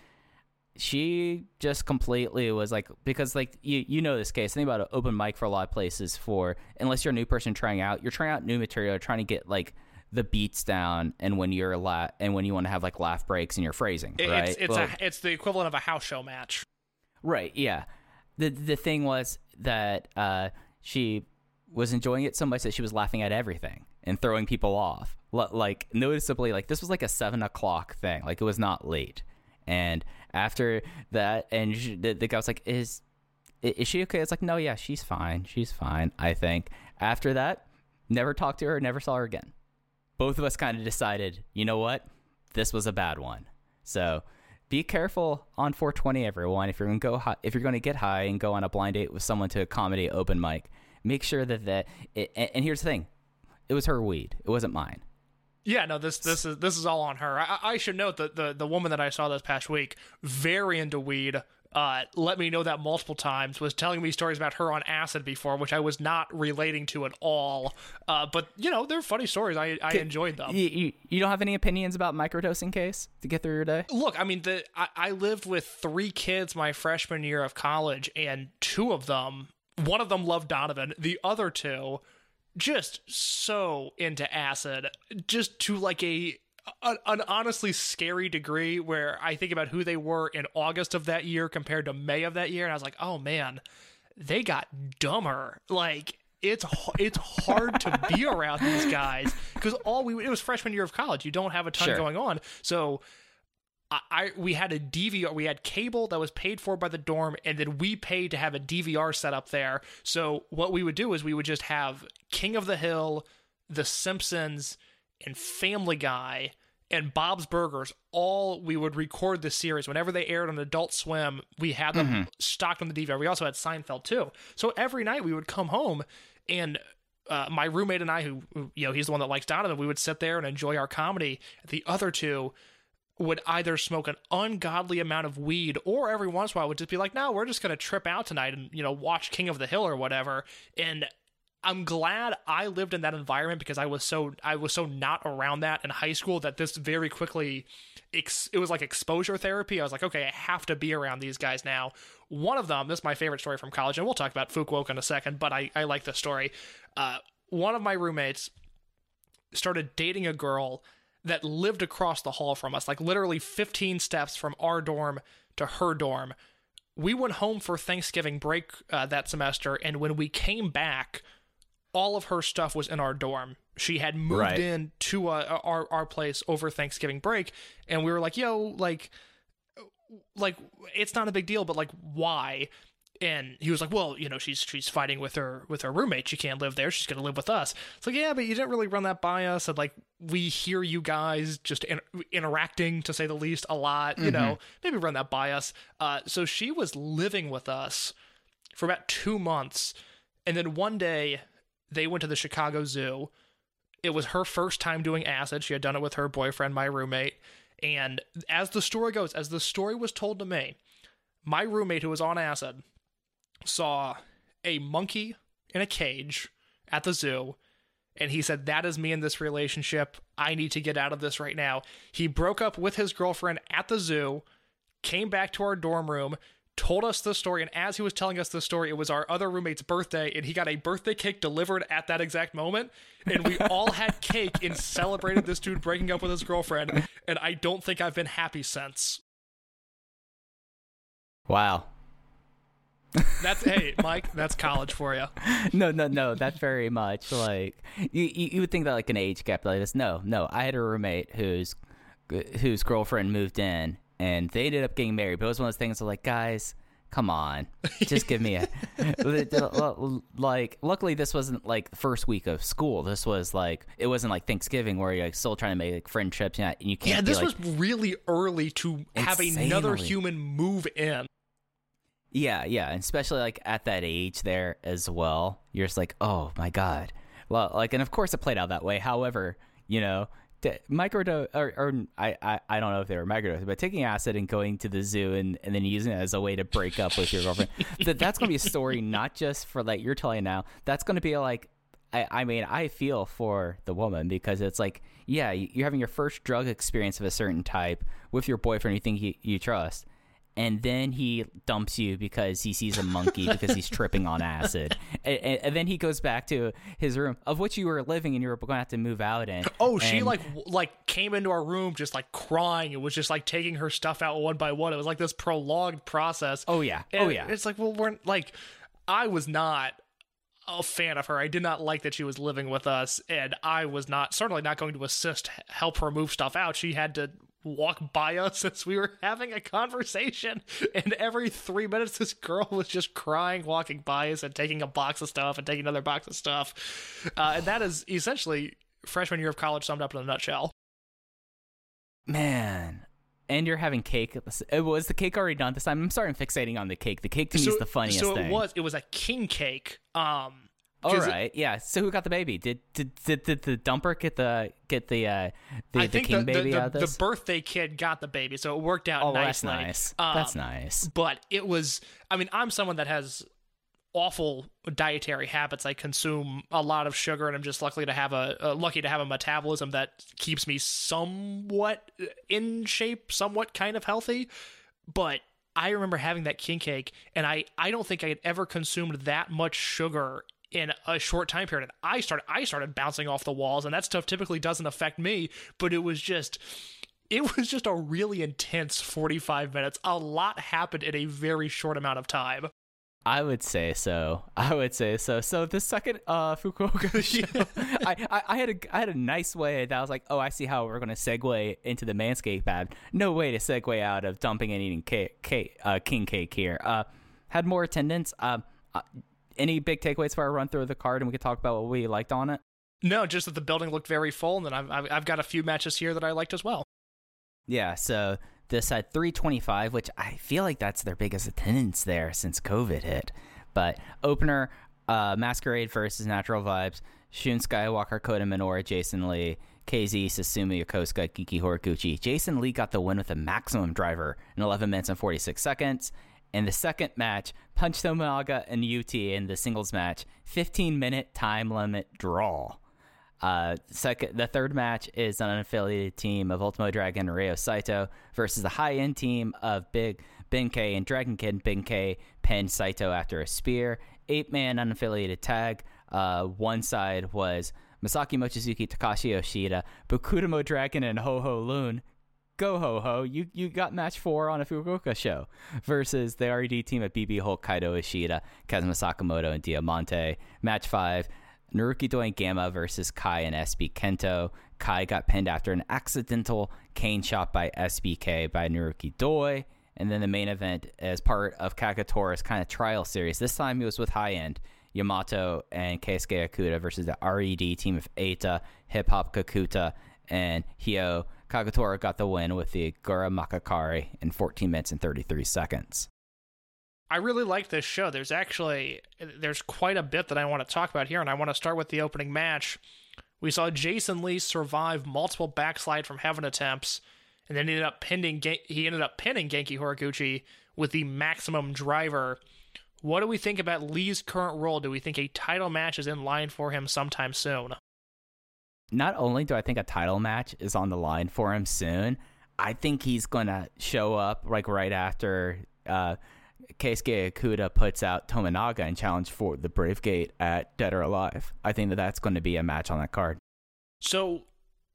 she just completely was like, because like you know this case, think about an open mic for a lot of places for, unless you're a new person you're trying out new material, trying to get like the beats down, and when you're and when you want to have like laugh breaks in your phrasing, right? It's the equivalent of a house show match. Right, yeah. The thing was that she was enjoying it so much that she was laughing at everything and throwing people off. Like, noticeably, like, this was like a 7 o'clock thing. Like, it was not late. And after that, and the guy was like, is she okay? It's like, no, yeah, she's fine. She's fine, I think. After that, never talked to her, never saw her again. Both of us kind of decided, you know what? This was a bad one. So be careful on 420, everyone. If you're going to get high and go on a blind date with someone to a comedy open mic, make sure that and here's the thing, it was her weed. It wasn't mine. Yeah, no, this is all on her. I should note that the woman that I saw this past week, very into weed, let me know that multiple times, was telling me stories about her on acid before, which I was not relating to at all. But, you know, they're funny stories. I enjoyed them. You don't have any opinions about microdosing case to get through your day? Look, I mean, I lived with 3 kids my freshman year of college, and 2 of them, one of them loved Donovan. The other 2, just so into acid, just to like an honestly scary degree, where I think about who they were in August of that year compared to May of that year, and I was like, oh man, they got dumber. Like, it's hard to be around these guys, because it was freshman year of college. You don't have a ton going on, so we had a DVR, we had cable that was paid for by the dorm, and then we paid to have a DVR set up there. So what we would do is we would just have King of the Hill, The Simpsons, and Family Guy, and Bob's Burgers. We would record the series. Whenever they aired on Adult Swim, we had them stocked on the DVR. We also had Seinfeld too. So every night we would come home, and my roommate and I, who you know, he's the one that likes Donovan, we would sit there and enjoy our comedy. The other 2 would either smoke an ungodly amount of weed, or every once in a while would just be like, no, we're just going to trip out tonight and, you know, watch King of the Hill or whatever. And I'm glad I lived in that environment because I was so not around that in high school that this very quickly, it was like exposure therapy. I was like, okay, I have to be around these guys now. One of them, this is my favorite story from college, and we'll talk about Fukuoka in a second, but I like this story. One of my roommates started dating a girl that lived across the hall from us, like literally 15 steps from our dorm to her dorm. We went home for Thanksgiving break that semester, and when we came back, all of her stuff was in our dorm. She had moved in to our place over Thanksgiving break, and we were like, yo, like it's not a big deal, but like, why? And he was like, well, you know, she's fighting with her roommate. She can't live there. She's going to live with us. It's like, yeah, but you didn't really run that by us. And like, we hear you guys just interacting, to say the least, a lot, you know, maybe run that by us. So she was living with us for about 2 months. And then one day they went to the Chicago Zoo. It was her first time doing acid. She had done it with her boyfriend, my roommate. And as the story goes, as the story was told to me, my roommate who was on acid saw a monkey in a cage at the zoo, and he said, that is me in this relationship. I need to get out of this right now. He broke up with his girlfriend at the zoo, came back to our dorm room, told us the story, and as he was telling us the story, it was our other roommate's birthday, and he got a birthday cake delivered at that exact moment, and we all had cake and celebrated this dude breaking up with his girlfriend, and I don't think I've been happy since. Wow. Hey, Mike, that's college for you. No, that's very much like you would think that like an age gap like this. No, I had a roommate whose girlfriend moved in and they ended up getting married, but it was one of those things like, guys, come on, just give me a like. Luckily, this wasn't like the first week of school. This was like, it wasn't like Thanksgiving where you're like still trying to make like friendships, and you can't. Yeah, this was like, really early to have another human move in. Yeah, and especially like at that age there as well, you're just like, oh my god. Well, like, and of course it played out that way. However, you know, microdose, or I don't know if they were microdose, but taking acid and going to the zoo and then using it as a way to break up with your girlfriend, that's going to be a story not just for like you're telling now. That's going to be like, I mean, I feel for the woman because it's like, yeah, you're having your first drug experience of a certain type with your boyfriend you think you trust. And then he dumps you because he sees a monkey because he's tripping on acid. And then he goes back to his room, of which you were living and you were going to have to move out in. Oh, she like came into our room just like crying. It was just like taking her stuff out one by one. It was like this prolonged process. Oh, yeah. And it's like, well, I was not a fan of her. I did not like that she was living with us. And I was certainly not going to help her move stuff out. She had to walk by us as we were having a conversation, and every 3 minutes this girl was just crying walking by us and taking a box of stuff and taking another box of stuff, and that is essentially freshman year of college summed up in a nutshell. Man, and you're having cake. Was the cake already done this time? I'm starting fixating on the cake. The cake to me is the funniest thing. So it was a king cake. All right, yeah. So who got the baby? Did the dumper get the king baby out of this? The birthday kid got the baby, so it worked out nicely. That's nice. That's nice. But it was, I mean, I'm someone that has awful dietary habits. I consume a lot of sugar, and I'm just lucky to have a metabolism that keeps me somewhat in shape, somewhat kind of healthy. But I remember having that king cake, and I don't think I had ever consumed that much sugar in a short time period. I started bouncing off the walls, and that stuff typically doesn't affect me, but it was just a really intense 45 minutes. A lot happened in a very short amount of time. I would say so. So the second Fukuoka show, I had a nice way that I was like, oh, I see how we're going to segue into the Manscaped ad. No way to segue out of dumping and eating king cake here. Had more attendance. Any big takeaways before I run through the card and we could talk about what we liked on it? No, just that the building looked very full, and then I've got a few matches here that I liked as well. Yeah, so this had 325, which I feel like that's their biggest attendance there since COVID hit. But opener, Masquerade versus Natural Vibes, Shun Skywalker, Kota Minoura, Jason Lee, KZ, Susumu Yokosuka, Kiki Horiguchi. Jason Lee got the win with a maximum driver in 11 minutes and 46 seconds. And the second match, Punch Tominaga and UT in the singles match, 15-minute time limit draw. The third match is an unaffiliated team of Ultimo Dragon and Ryo Saito versus the high-end team of Ben K and Dragon Kid. Ben K pinned Saito after a spear. 8-man unaffiliated tag. One side was Masaki Mochizuki, Takashi Yoshida, Bokudamo Dragon, and Ho-Ho Loon. Go Ho-Ho, you got match 4 on a Fukuoka show versus the RED team of BB Hulk, Kaido Ishida, Kazuma Sakamoto, and Diamante. Match 5, Naruki Doi and Gamma versus Kai and SB Kento. Kai got pinned after an accidental cane shot by SBK by Naruki Doi. And then the main event as part of Kakatora's kind of trial series. This time he was with High End, Yamato and Keisuke Okuda versus the RED team of Eita, Hip Hop Kakuta, and Hyo. Kakatora got the win with the Gura Makakari in 14 minutes and 33 seconds. I really like this show. There's quite a bit that I want to talk about here, and I want to start with the opening match. We saw Jason Lee survive multiple backslide from heaven attempts, and then he ended up pinning Genki Horiguchi with the maximum driver. What do we think about Lee's current role? Do we think a title match is in line for him sometime soon? Not only do I think a title match is on the line for him soon, I think he's going to show up like right after Keisuke Okuda puts out Tominaga and challenge for the Brave Gate at Dead or Alive. I think that's going to be a match on that card. So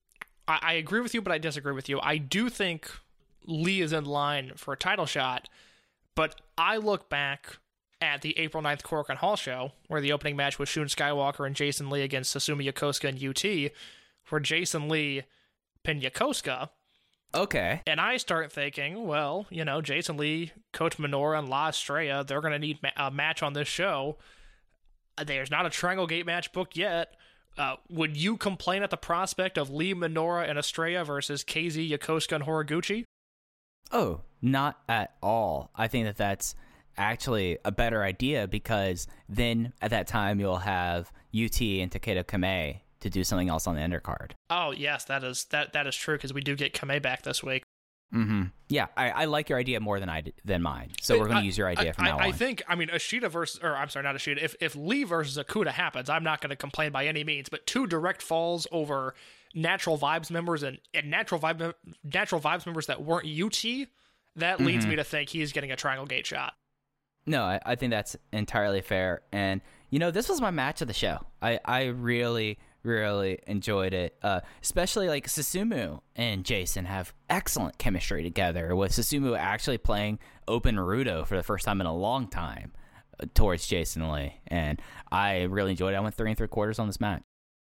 I agree with you, but I disagree with you. I do think Lee is in line for a title shot, but I look back at the April 9th Korakuen Hall show, where the opening match was Shun Skywalker and Jason Lee against Susumu Yokosuka and UT, where Jason Lee pinned Yokosuka. Okay. And I start thinking, well, Jason Lee, Coach Minoura, and La Estrella, they're going to need a match on this show. There's not a Triangle Gate match booked yet. Would you complain at the prospect of Lee, Minoura, and Estrella versus KZ, Yokosuka, and Horiguchi? Oh, not at all. I think that's actually a better idea, because then at that time you'll have UT and Takedo Kamei to do something else on the undercard. Oh yes, that is true, because we do get Kamei back this week. Mm-hmm. Yeah, I like your idea more than mine, so we're going to use your idea from now on. I think, Ishida versus, or I'm sorry, not Ishida. If Lee versus Okuda happens, I'm not going to complain by any means. But 2 direct falls over Natural Vibes members and Natural Vibes members that weren't UT, that leads me to think he's getting a Triangle Gate shot. No, I think that's entirely fair. And, this was my match of the show. I really, really enjoyed it. Especially like Susumu and Jason have excellent chemistry together, with Susumu actually playing open Naruto for the first time in a long time towards Jason Lee. And I really enjoyed it. I went 3 3/4 on this match.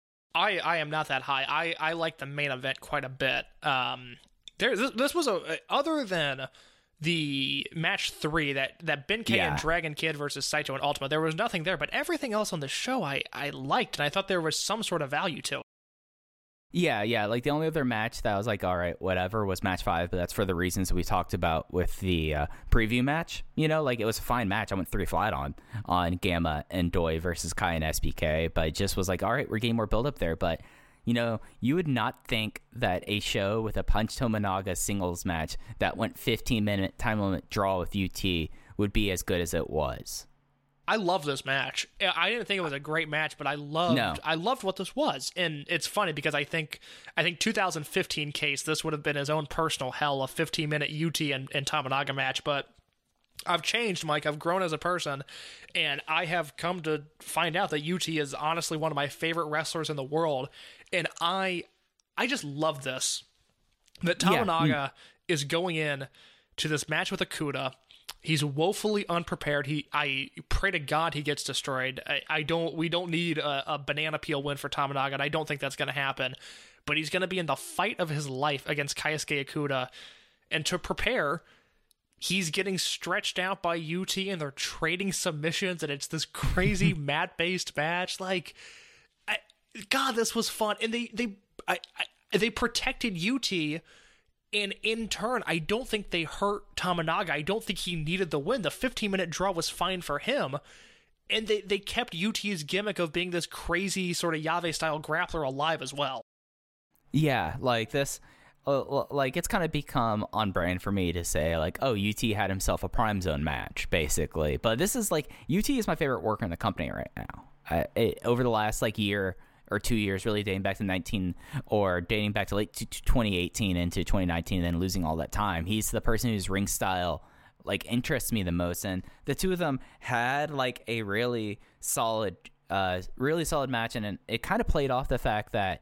I am not that high. I like the main event quite a bit. This was other than the match 3 that Ben K and Dragon Kid versus Saito and Ultima, there was nothing there, but everything else on the show I liked, and I thought there was some sort of value to it. Yeah, like the only other match that I was like, all right, whatever, was match 5, but that's for the reasons we talked about with the preview match. Like it was a fine match. I went 3 flat on Gamma and Doi versus Kai and SBK, but it just was like, all right, we're getting more build up there, but you would not think that a show with a Punch Tominaga singles match that went 15-minute time limit draw with UT would be as good as it was. I love this match. I didn't think it was a great match, but I loved what this was. And it's funny because I think 2015 case, this would have been his own personal hell, a 15-minute UT and Tominaga match, but I've changed, Mike. I've grown as a person, and I have come to find out that UT is honestly one of my favorite wrestlers in the world, and I just love this. That Tominaga is going in to this match with Okuda. He's woefully unprepared. I pray to God he gets destroyed. We don't need a banana peel win for Tominaga, and I don't think that's going to happen. But he's going to be in the fight of his life against Keisuke Okuda, and to prepare, he's getting stretched out by UT, and they're trading submissions, and it's this crazy mat-based match. Like, God, this was fun, and they protected UT, and in turn, I don't think they hurt Tominaga. I don't think he needed the win. The 15-minute draw was fine for him, and they kept UT's gimmick of being this crazy sort of Yave-style grappler alive as well. Yeah, like this. like it's kind of become on brand for me to say like, oh, UT had himself a Prime Zone match basically, but this is like UT is my favorite worker in the company right now. Over the last like year or 2 years, really dating back to dating back to late 2018 into 2019, and then losing all that time, he's the person whose ring style like interests me the most, and the two of them had like a really solid match, and it kind of played off the fact that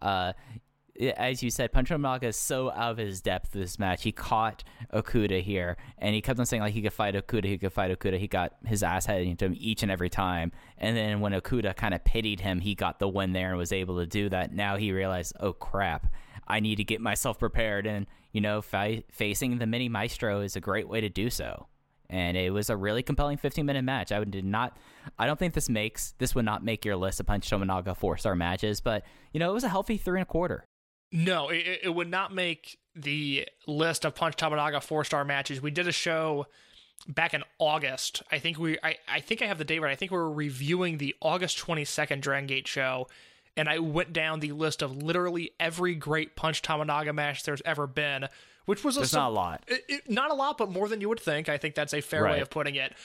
as you said, Punch Tominaga is so out of his depth this match. He caught Okuda here, and he kept on saying like he could fight Okuda. He got his ass handed into him each and every time. And then when Okuda kind of pitied him, he got the win there and was able to do that. Now he realized, oh crap, I need to get myself prepared. And, you know, facing the mini Maestro is a great way to do so. And it was a really compelling 15-minute match. I don't think this would not make your list of Punch Tominaga 4-star matches, but, you know, it was a healthy 3.25. No, it would not make the list of Punch Tominaga 4-star matches. We did a show back in August. I think I have the date right. I think we were reviewing the August 22nd Dragon Gate show, and I went down the list of literally every great Punch Tominaga match there's ever been, which was not a lot. Not a lot, but more than you would think. I think that's a fair way of putting it.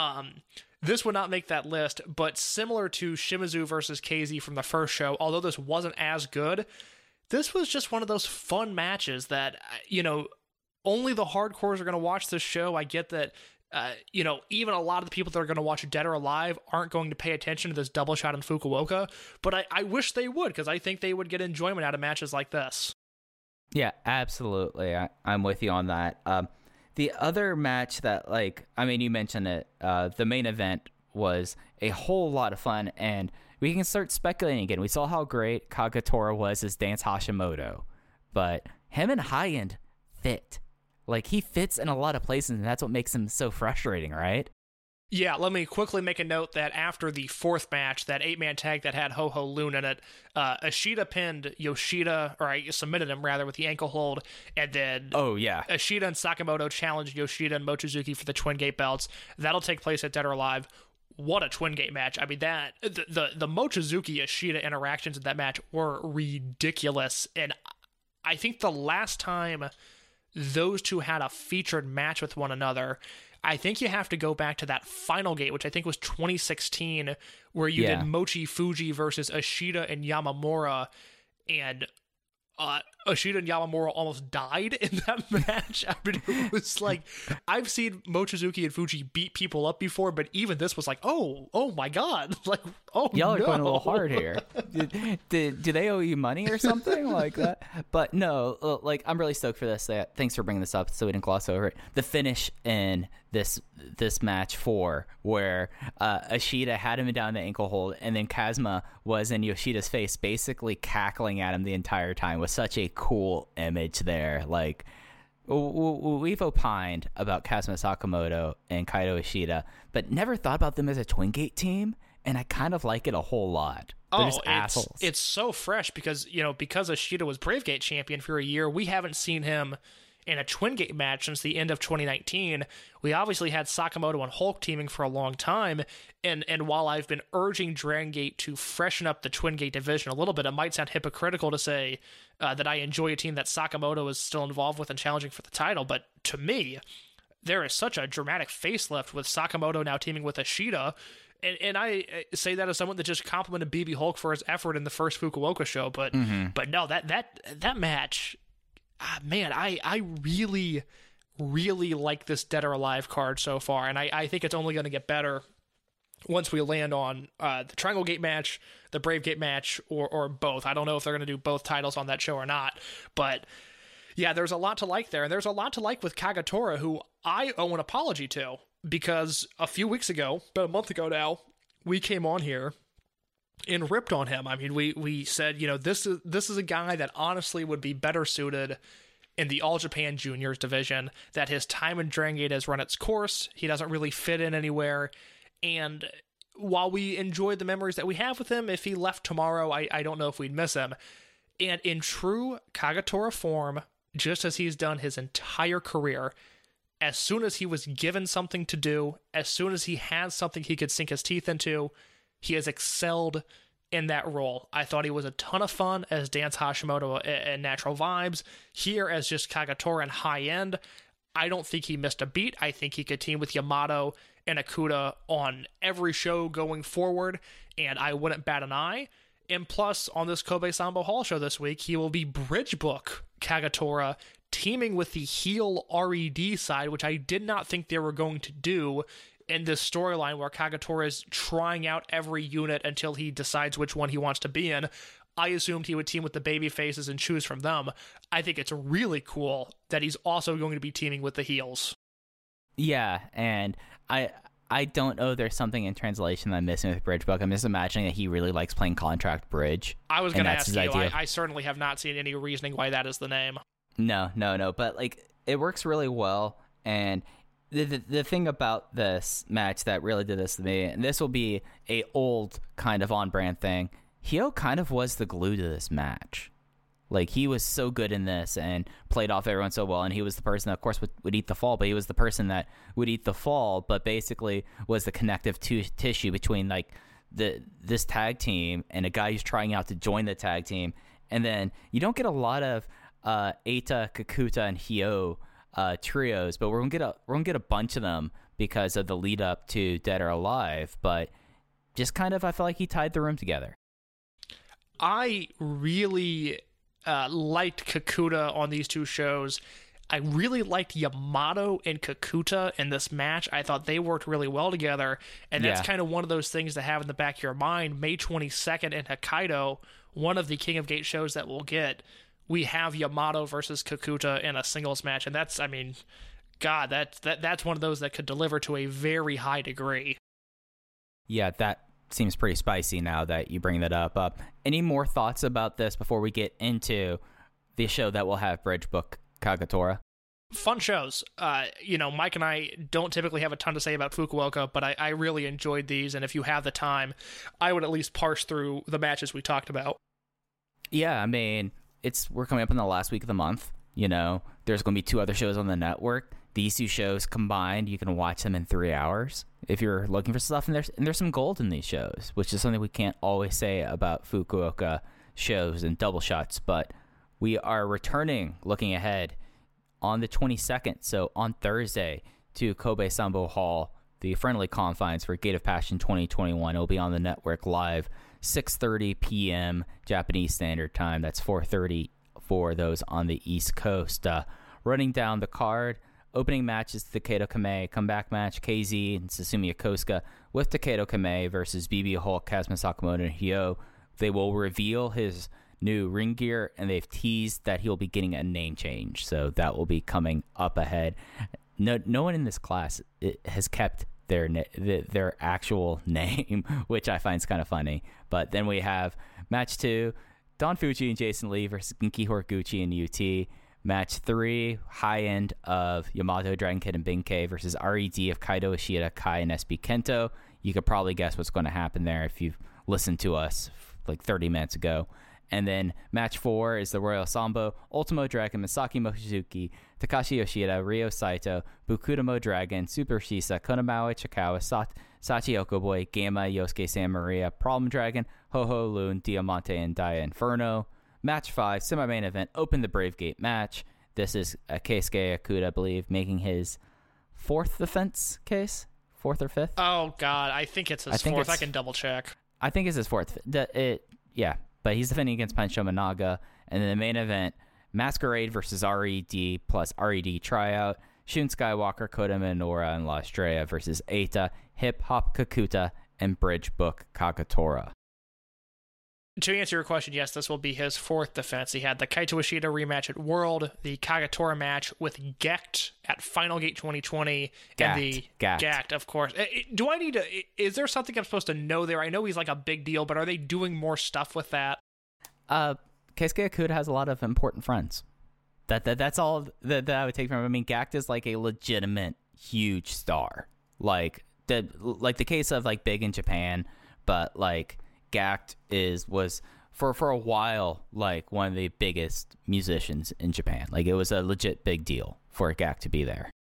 This would not make that list, but similar to Shimizu versus KZ from the first show, although this wasn't as good, this was just one of those fun matches that, you know, only the hardcores are going to watch this show. I get that, you know, even a lot of the people that are going to watch Dead or Alive aren't going to pay attention to this double shot in Fukuoka, but I wish they would, because I think they would get enjoyment out of matches like this. Yeah, absolutely. I'm with you on that. The other match that, like, I mean, you mentioned it, the main event was a whole lot of fun, and we can start speculating again. We saw how great Kagetora was as Dance Hashimoto, but him and High-End fit. Like, he fits in a lot of places, and that's what makes him so frustrating, right? Yeah, let me quickly make a note that after the fourth match, that 8-man tag that had Ho-Ho Loon in it, Ishida pinned Yoshida, or I submitted him rather, with the ankle hold, and then Ishida and Sakamoto challenged Yoshida and Mochizuki for the Twin Gate belts. That'll take place at Dead or Alive. What a Twin Gate match. I mean, that the Mochizuki Ishida interactions in that match were ridiculous, and I think the last time those two had a featured match with one another, I think you have to go back to that final gate, which I think was 2016, where you did Mochi Fuji versus Ishida and Yamamura, and Ishida and Yamamura almost died in that match. I mean, it was like, I've seen Mochizuki and Fuji beat people up before, but even this was like, oh my god, like, y'all are going a little hard here. Do they owe you money or something like that? But no, like, I'm really stoked for this. Thanks for bringing this up so we didn't gloss over it. The finish in this match 4, where Ishida had him down the ankle hold, and then Kazuma was in Yoshida's face, basically cackling at him the entire time, was such a cool image there. Like, we've opined about Kazuma Sakamoto and Kaito Ishida, but never thought about them as a Twin Gate team, and I kind of like it a whole lot. They're just assholes. It's so fresh because Ishida was Brave Gate champion for a year, we haven't seen him in a Twin Gate match since the end of 2019. We obviously had Sakamoto and Hulk teaming for a long time, and while I've been urging Dragon Gate to freshen up the Twin Gate division a little bit, it might sound hypocritical to say that I enjoy a team that Sakamoto is still involved with and challenging for the title, but to me, there is such a dramatic facelift with Sakamoto now teaming with Ishida, and I say that as someone that just complimented BB Hulk for his effort in the first Fukuoka show, but no, that match, man, I really, really like this Dead or Alive card so far, and I think it's only going to get better once we land on the Triangle Gate match, the Brave Gate match, or both. I don't know if they're going to do both titles on that show or not, but yeah, there's a lot to like there, and there's a lot to like with Kagetora, who I owe an apology to, because a few weeks ago, about a month ago now, we came on here and ripped on him. I mean, we said, this is a guy that honestly would be better suited in the All Japan Juniors division, that his time in Dragon Gate has run its course. He doesn't really fit in anywhere. And while we enjoyed the memories that we have with him, if he left tomorrow, I don't know if we'd miss him. And in true Kagetora form, just as he's done his entire career, as soon as he was given something to do, as soon as he had something he could sink his teeth into, he has excelled in that role. I thought he was a ton of fun as Dance Hashimoto and Natural Vibes. Here as just Kagetora and High End. I don't think he missed a beat. I think he could team with Yamato and Akuta on every show going forward, and I wouldn't bat an eye. And plus, on this Kobe Sambo Hall show this week, he will be bridge book Kagetora, teaming with the heel RED side, which I did not think they were going to do in this storyline where Kagetora is trying out every unit until he decides which one he wants to be in. I assumed he would team with the baby faces and choose from them. I think it's really cool that he's also going to be teaming with the heels. Yeah, and I don't know, there's something in translation that I'm missing with Bridge Book. I'm just imagining that he really likes playing contract bridge. I was going to ask you, I certainly have not seen any reasoning why that is the name. No, but like it works really well, and the thing about this match that really did this to me, and this will be a old kind of on-brand thing, Hyo kind of was the glue to this match. Like, he was so good in this and played off everyone so well, and he was the person that, of course, would eat the fall, but he was the person that would eat the fall, but basically was the connective tissue between, like, this tag team and a guy who's trying out to join the tag team. And then you don't get a lot of Eita, Kakuta, and Hyo trios, but we're gonna get a bunch of them because of the lead up to Dead or Alive. But just kind of, I felt like he tied the room together. I really liked Kakuta on these two shows. I really liked Yamato and Kakuta in this match. I thought they worked really well together, and that's kind of one of those things to have in the back of your mind. May 22nd in Hokkaido, one of the King of Gate shows that we'll get, we have Yamato versus Kakuta in a singles match, and that's, I mean, God, that's one of those that could deliver to a very high degree. Yeah, that seems pretty spicy now that you bring that up. Any more thoughts about this before we get into the show that will have Bridge Book Kagetora? Fun shows. Mike and I don't typically have a ton to say about Fukuoka, but I really enjoyed these, and if you have the time, I would at least parse through the matches we talked about. Yeah, I mean, we're coming up in the last week of the month. You know, there's going to be 2 other shows on the network. These 2 shows combined, you can watch them in 3 hours if you're looking for stuff. And there's some gold in these shows, which is something we can't always say about Fukuoka shows and double shots. But we are returning, looking ahead, on the 22nd, so on Thursday, to Kobe Sambo Hall, the friendly confines for Gate of Passion 2021. It will be on the network live, 6:30 p.m. Japanese Standard Time. That's 4:30 for those on the East Coast. Running down the card, opening match is Takedo Kamei. Comeback match, KZ and Susumu Yokosuka with Takedo Kamei versus BB Hulk, Kazuma Sakamoto, and Hyo. They will reveal his new ring gear, and they've teased that he'll be getting a name change. So that will be coming up ahead. No one in this class has kept their actual name, which I find is kind of funny. But then we have match 2, Don Fuji and Jason Lee versus Genki Horiguchi and UT. Match 3, high end of Yamato, Dragon Kid, and Benkei versus RED of Kaito Ishida, Kai, and SB Kento. You could probably guess what's going to happen there if you've listened to us like 30 minutes ago. And then match 4 is the Royal Sambo, Ultimo Dragon, Masaki Mochizuki, Takashi Yoshida, Ryo Saito, Bukudamo Dragon, Super Shisa, Konamawa Chikawa, Sachi Okoboy, Gamma, Yosuke San Maria, Problem Dragon, Ho-Ho Loon, Diamante, and Dia Inferno. Match 5, semi-main event, Open the Brave Gate match. This is Keisuke Okuda, I believe, making his 4th defense case? 4th or 5th? Oh, God, I think it's his 4th. I can double-check. I think it's his 4th. Yeah, but he's defending against Pancho Managa. And then the main event, Masquerade versus RED plus RED tryout. Shun Skywalker, Kota Minoura, and La Estrella versus Eita, Hip Hop Kakuta, and Bridge Book Kagetora. To answer your question, yes, this will be his 4th defense. He had the Kaito Ishida rematch at World, the Kagetora match with Gecht at Final Gate 2020, and the Gecht, of course. Is there something I'm supposed to know there? I know he's like a big deal, but are they doing more stuff with that? Keisuke Okuda has a lot of important friends. That's all that I would take from him. I mean, Gecht is like a legitimate huge star. Like the case of like big in Japan, but like Gecht was for a while like one of the biggest musicians in Japan. Like it was a legit big deal for Gecht to be there.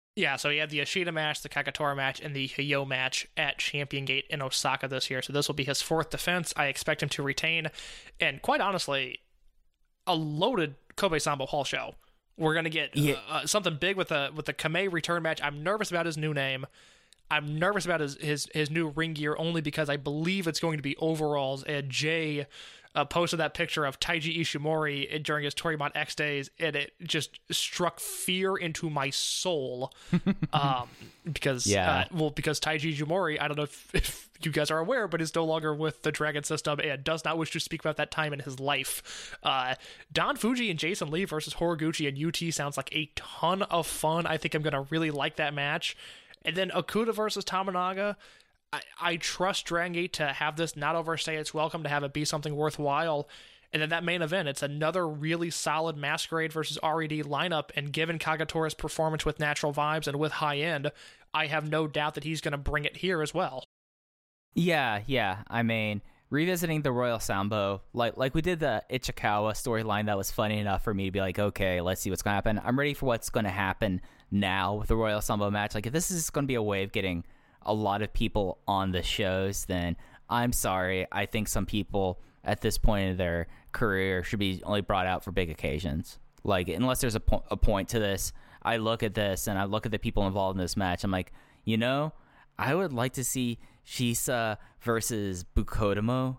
Yeah, so he had the Ishida match, the Kagetora match, and the Hyo match at Champion Gate in Osaka this year. So this will be his 4th defense. I expect him to retain. And quite honestly, a loaded Kobe Sambo Hall show. We're going to get something big with the Kamei return match. I'm nervous about his new name. I'm nervous about his new ring gear only because I believe it's going to be overalls. And Jay posted that picture of Taiji Ishimori during his Toryumon X days, and it just struck fear into my soul. Because Taiji Ishimori, I don't know if you guys are aware, but is no longer with the Dragon System and does not wish to speak about that time in his life. Don Fuji and Jason Lee versus Horiguchi and UT sounds like a ton of fun. I think I'm going to really like that match. And then Okuda versus Tominaga. I trust Dragon Gate to have this not overstay its welcome, to have it be something worthwhile. And then that main event, it's another really solid Masquerade versus RED lineup, and given Kagetora's performance with Natural Vibes and with High End, I have no doubt that he's going to bring it here as well. Yeah. I mean, revisiting the Royal Sambo, like we did the Ichikawa storyline, that was funny enough for me to be like, okay, let's see what's going to happen. I'm ready for what's going to happen now with the Royal Sambo match. Like, if this is going to be a way of getting a lot of people on the shows, then I'm sorry. I think some people at this point in their career should be only brought out for big occasions. Like, unless there's a point to this, I look at this and I look at the people involved in this match. I'm like, I would like to see Shisa versus Bukudamo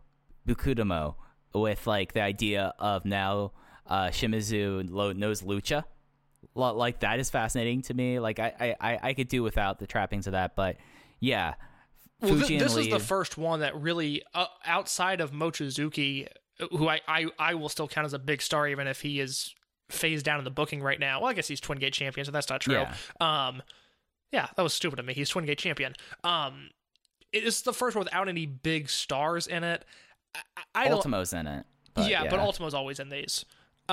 with like the idea of now Shimizu knows Lucha. Like, that is fascinating to me. Like, I could do without the trappings of that, but yeah. Well, this is the first one that really, outside of Mochizuki, who I will still count as a big star, even if he is phased down in the booking right now. Well, I guess he's Twin Gate champion, so that's not true. Yeah, that was stupid of me. He's Twin Gate champion. It is the first one without any big stars in it. Ultimo's in it. But Ultimo's always in these.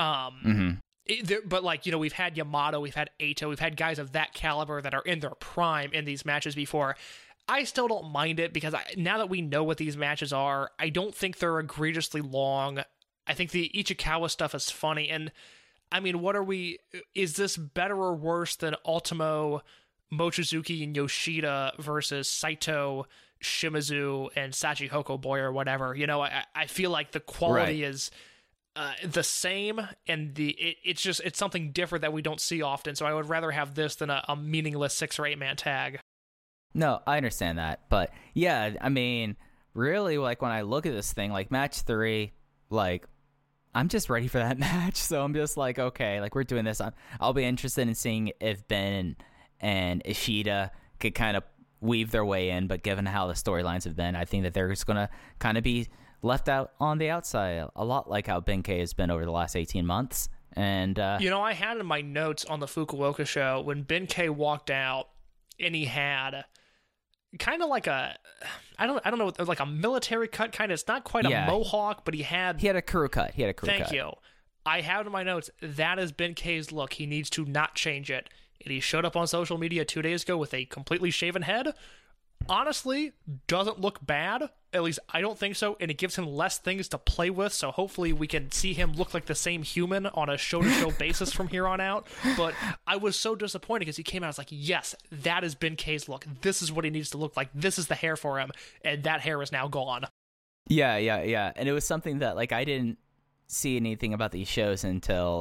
But like, we've had Yamato, we've had Eito, we've had guys of that caliber that are in their prime in these matches before. I still don't mind it because now that we know what these matches are, I don't think they're egregiously long. I think the Ichikawa stuff is funny. And I mean, is this better or worse than Ultimo, Mochizuki, and Yoshida versus Saito, Shimizu, and Shachihoko Boy or whatever? I feel like the quality is the same, and it's something different that we don't see often. So I would rather have this than a meaningless 6 or 8 man tag. No, I understand that, but yeah, I mean, really, like, when I look at this thing, like, match 3, like, I'm just ready for that match. So I'm just like, okay, like, we're doing this. I'll be interested in seeing if Ben and Ishida could kind of weave their way in, but given how the storylines have been, I think that they're just gonna kind of be left out on the outside, a lot like how Ben-K has been over the last 18 months. And I had in my notes on the Fukuoka show when Ben-K walked out, and he had kind of like I don't know, like a military cut kind of. It's not quite a mohawk, but he had a crew cut. Thank you. I have in my notes, that is Ben-K's look. He needs to not change it. And he showed up on social media 2 days ago with a completely shaven head. Honestly, doesn't look bad. At least I don't think so. And it gives him less things to play with. So hopefully we can see him look like the same human on a show-to-show basis from here on out. But I was so disappointed because he came out, I was like, yes, that is Ben-K's look. This is what he needs to look like. This is the hair for him. And that hair is now gone. Yeah. And it was something that, like, I didn't see anything about these shows until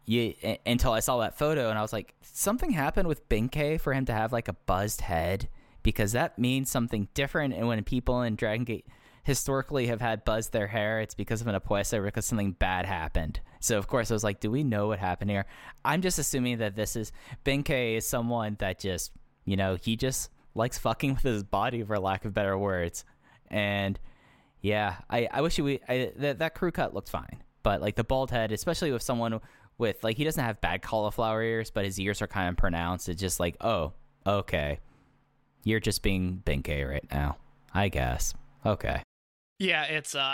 I saw that photo, and I was like, something happened with Ben-K for him to have like a buzzed head, because that means something different. And when people in Dragon Gate historically have had buzzed their hair, it's because of an apuesta or because something bad happened. So of course I was like, do we know what happened here? I'm just assuming that this is Ben-K is someone that just, he just likes fucking with his body, for lack of better words. And yeah, I wish that crew cut looked fine, but like the bald head, especially with someone with, like, he doesn't have bad cauliflower ears, but his ears are kind of pronounced. It's just like, oh, okay, you're just being Ben-K right now, I guess. Okay. Yeah,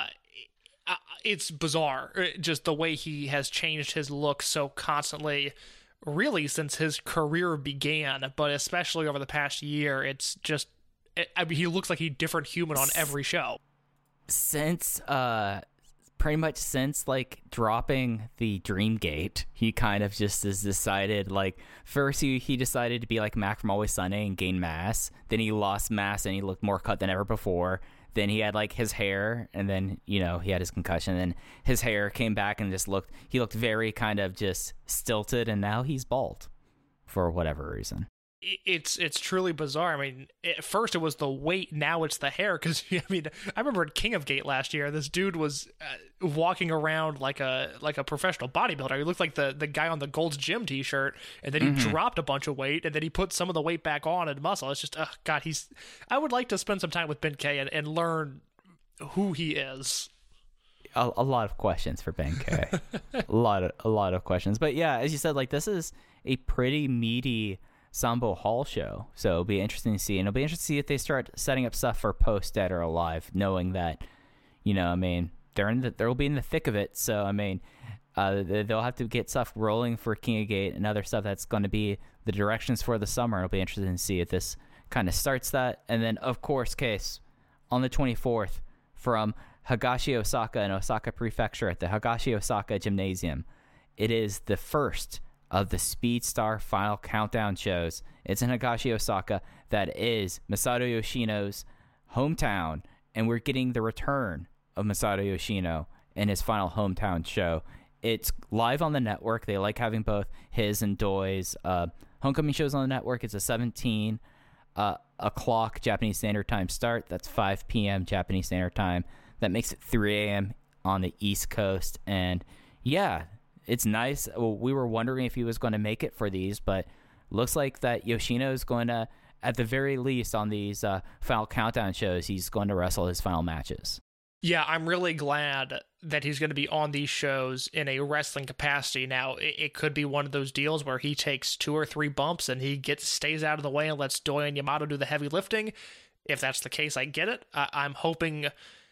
it's bizarre, just the way he has changed his look so constantly, really since his career began, but especially over the past year. It's just, he looks like a different human on every show. Since pretty much since like dropping the Dreamgate, he kind of just has decided, like, first he decided to be like Mac from Always Sunny and gain mass. Then he lost mass and he looked more cut than ever before. Then he had like his hair, and then, you know, he had his concussion, and then his hair came back and he looked very kind of just stilted, and now he's bald for whatever reason. It's truly bizarre. I mean, at first it was the weight, now it's the hair. Because I mean, I remember at King of Gate last year, this dude was walking around like a professional bodybuilder. He looked like the guy on the Gold's Gym T-shirt, and then he dropped a bunch of weight, and then he put some of the weight back on and muscle. It's just, God, I would like to spend some time with Ben K and learn who he is. A lot of questions for Ben K. a lot of questions. But yeah, as you said, like, this is a pretty meaty Sambo Hall show, so it'll be interesting to see, and it'll be interesting to see if they start setting up stuff for post Dead or Alive, knowing that, you know, I mean, they'll be in the thick of it. So I mean, they'll have to get stuff rolling for King of Gate and other stuff that's going to be the directions for the summer. It'll be interesting to see if this kind of starts that. And then, of course, Case, on the 24th from Higashi Osaka in Osaka Prefecture at the Higashi Osaka Gymnasium, it is the first of the Speedstar Final Countdown shows. It's in Higashi, Osaka. That is Masato Yoshino's hometown, and we're getting the return of Masato Yoshino in his final hometown show. It's live on the network. They like having both his and Doi's homecoming shows on the network. It's a 17 o'clock Japanese Standard Time start. That's 5 p.m. Japanese Standard Time. That makes it 3 a.m. on the East Coast. And yeah, it's nice. Well, we were wondering if he was going to make it for these, but looks like that Yoshino is going to, at the very least on these final countdown shows, he's going to wrestle his final matches. Yeah, I'm really glad that he's going to be on these shows in a wrestling capacity. Now, it could be one of those deals where he takes 2 or 3 bumps and he stays out of the way and lets Doi and Yamato do the heavy lifting. If that's the case, I get it. I'm hoping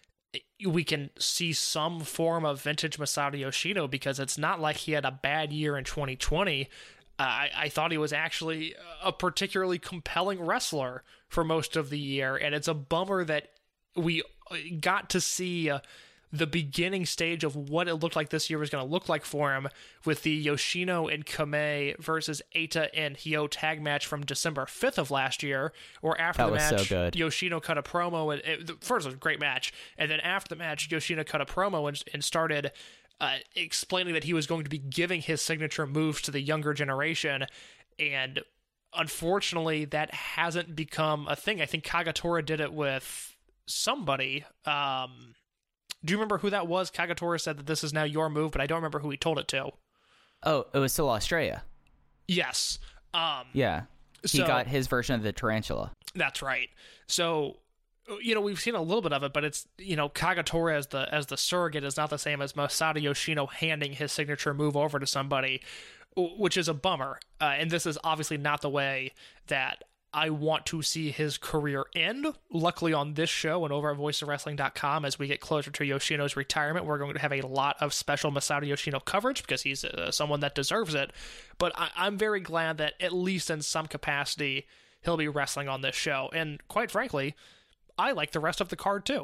we can see some form of vintage Masato Yoshino, because it's not like he had a bad year in 2020. I thought he was actually a particularly compelling wrestler for most of the year, and it's a bummer that we got to see the beginning stage of what it looked like this year was going to look like for him with the Yoshino and Kamei versus Eita and Hyo tag match from December 5th of last year, or after the match, so good. Yoshino cut a promo, and first it was a great match, and then after the match, Yoshino cut a promo and started explaining that he was going to be giving his signature moves to the younger generation, and unfortunately that hasn't become a thing. I think Kagetora did it with somebody. Do you remember who that was? Kagetora said that this is now your move, but I don't remember who he told it to. Oh, it was still Australia. Yes. Yeah. He got his version of the tarantula. That's right. So, you know, we've seen a little bit of it, but it's, you know, Kagetora as the surrogate is not the same as Masato Yoshino handing his signature move over to somebody, which is a bummer. And this is obviously not the way that I want to see his career end. Luckily on this show and over at voicesofwrestling.com, as we get closer to Yoshino's retirement, we're going to have a lot of special Masato Yoshino coverage because he's someone that deserves it. But I'm very glad that at least in some capacity, he'll be wrestling on this show. And quite frankly, I like the rest of the card too.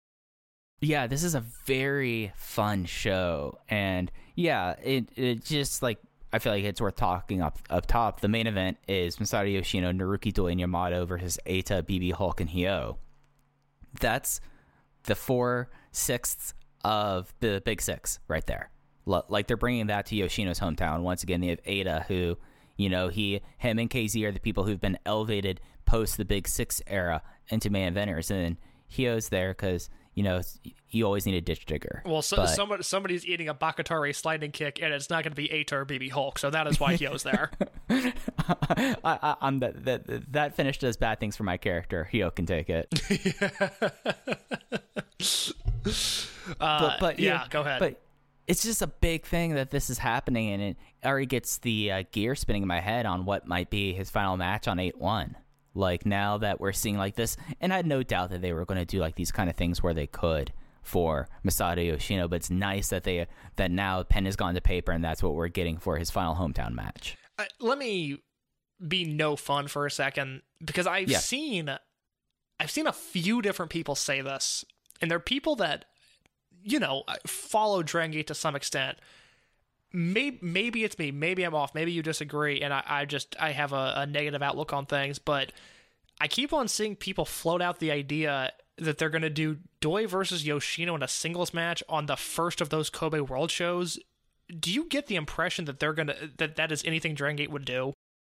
Yeah, this is a very fun show. And yeah, it just like, I feel like it's worth talking up top. The main event is Masato Yoshino, Naruki Doi, and Yamato versus Eita, BB Hulk, and Hyo. That's the 4/6 of the Big Six right there. Like, they're bringing that to Yoshino's hometown. Once again, they have Eita, who, you know, him and KZ are the people who've been elevated post the Big Six era into main eventers. And then Hyo's there because, you know, you always need a ditch digger. Well, somebody's eating a Bakatare sliding kick, and it's not going to be Eita or BB Hulk, so that is why Hyo's there. I'm that finish does bad things for my character. Hyo can take it. But yeah, go ahead. But it's just a big thing that this is happening, and it already gets the gear spinning in my head on what might be his final match on 8/1. Like, now that we're seeing like this, and I had no doubt that they were going to do like these kind of things where they could for Masato Yoshino, but it's nice that that now pen has gone to paper, and that's what we're getting for his final hometown match. Let me be no fun for a second, because I've seen a few different people say this, and they're people that, follow Dragon Gate to some extent. Maybe it's me. Maybe I'm off. Maybe you disagree, and I have a negative outlook on things. But I keep on seeing people float out the idea that they're going to do Doi versus Yoshino in a singles match on the first of those Kobe World shows. Do you get the impression that that is anything Dragon Gate would do?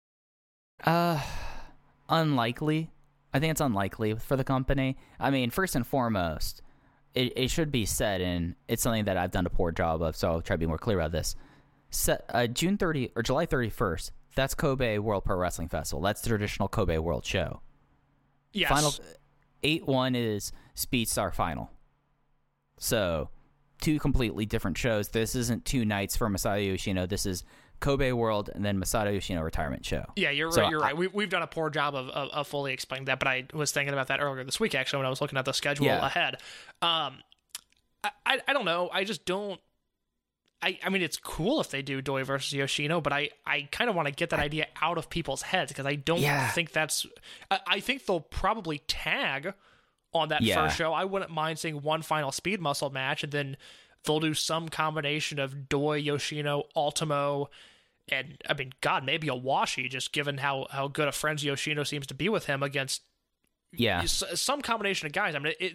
Unlikely. I think it's unlikely for the company. I mean, first and foremost, it should be said, and it's something that I've done a poor job of, so I'll try to be more clear about this. June 30 or July 31st, that's Kobe World Pro Wrestling Festival. That's the traditional Kobe World show. Yes. Final 8-1 is Speedstar Final. So, two completely different shows. This isn't 2 nights for Masato Yoshino. This is Kobe World and then Masato Yoshino retirement show. Yeah, you're right. We've done a poor job of fully explaining that, but I was thinking about that earlier this week, actually, when I was looking at the schedule ahead. I don't know. I just don't... I mean, it's cool if they do Doi versus Yoshino, but I kind of want to get that idea out of people's heads, because I don't think that's... I think they'll probably tag on that first show. I wouldn't mind seeing one final Speed Muscle match, and then they'll do some combination of Doi, Yoshino, Ultimo, and, I mean, God, maybe a Washi, just given how good a friend Yoshino seems to be with him against some combination of guys. I mean,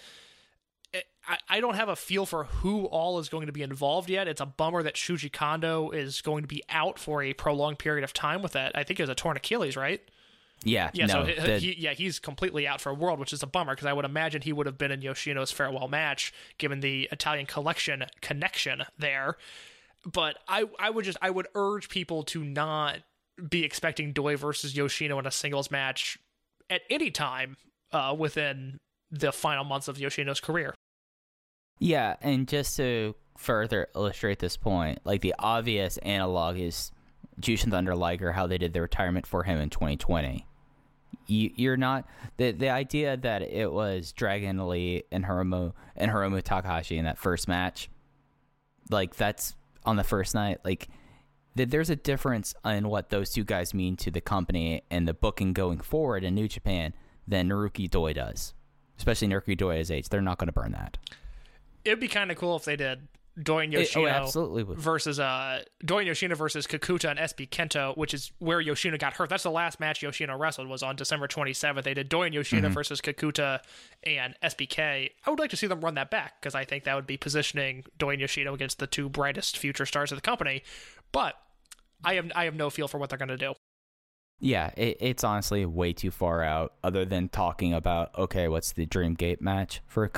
I don't have a feel for who all is going to be involved yet. It's a bummer that Shuji Kondo is going to be out for a prolonged period of time with that. I think it was a torn Achilles, right? Yeah. No, so he's completely out for a World, which is a bummer, because I would imagine he would have been in Yoshino's farewell match, given the Italian collection connection there. But I would urge people to not be expecting Doi versus Yoshino in a singles match at any time within the final months of Yoshino's career. Yeah, and just to further illustrate this point, like the obvious analog is Jushin Thunder Liger, how they did the retirement for him in 2020. You're not the idea that it was Dragon Lee and Hiromu Takahashi in that first match, like that's on the first night. Like there's a difference in what those two guys mean to the company and the booking going forward in New Japan than Naruki Doi does. Especially Naruki Doi at his age, they're not going to burn that. It'd be kind of cool if they did Doi and Yoshino absolutely would. Versus Doi and Yoshino versus Kakuta and SB Kento, which is where Yoshino got hurt. That's the last match Yoshino wrestled, was on December 27th. They did Doi and Yoshino versus Kakuta and SBK. I would like to see them run that back, because I think that would be positioning Doi and Yoshino against the two brightest future stars of the company. But I have no feel for what they're going to do. Yeah, it's honestly way too far out, other than talking about, okay, what's the Dream Gate match for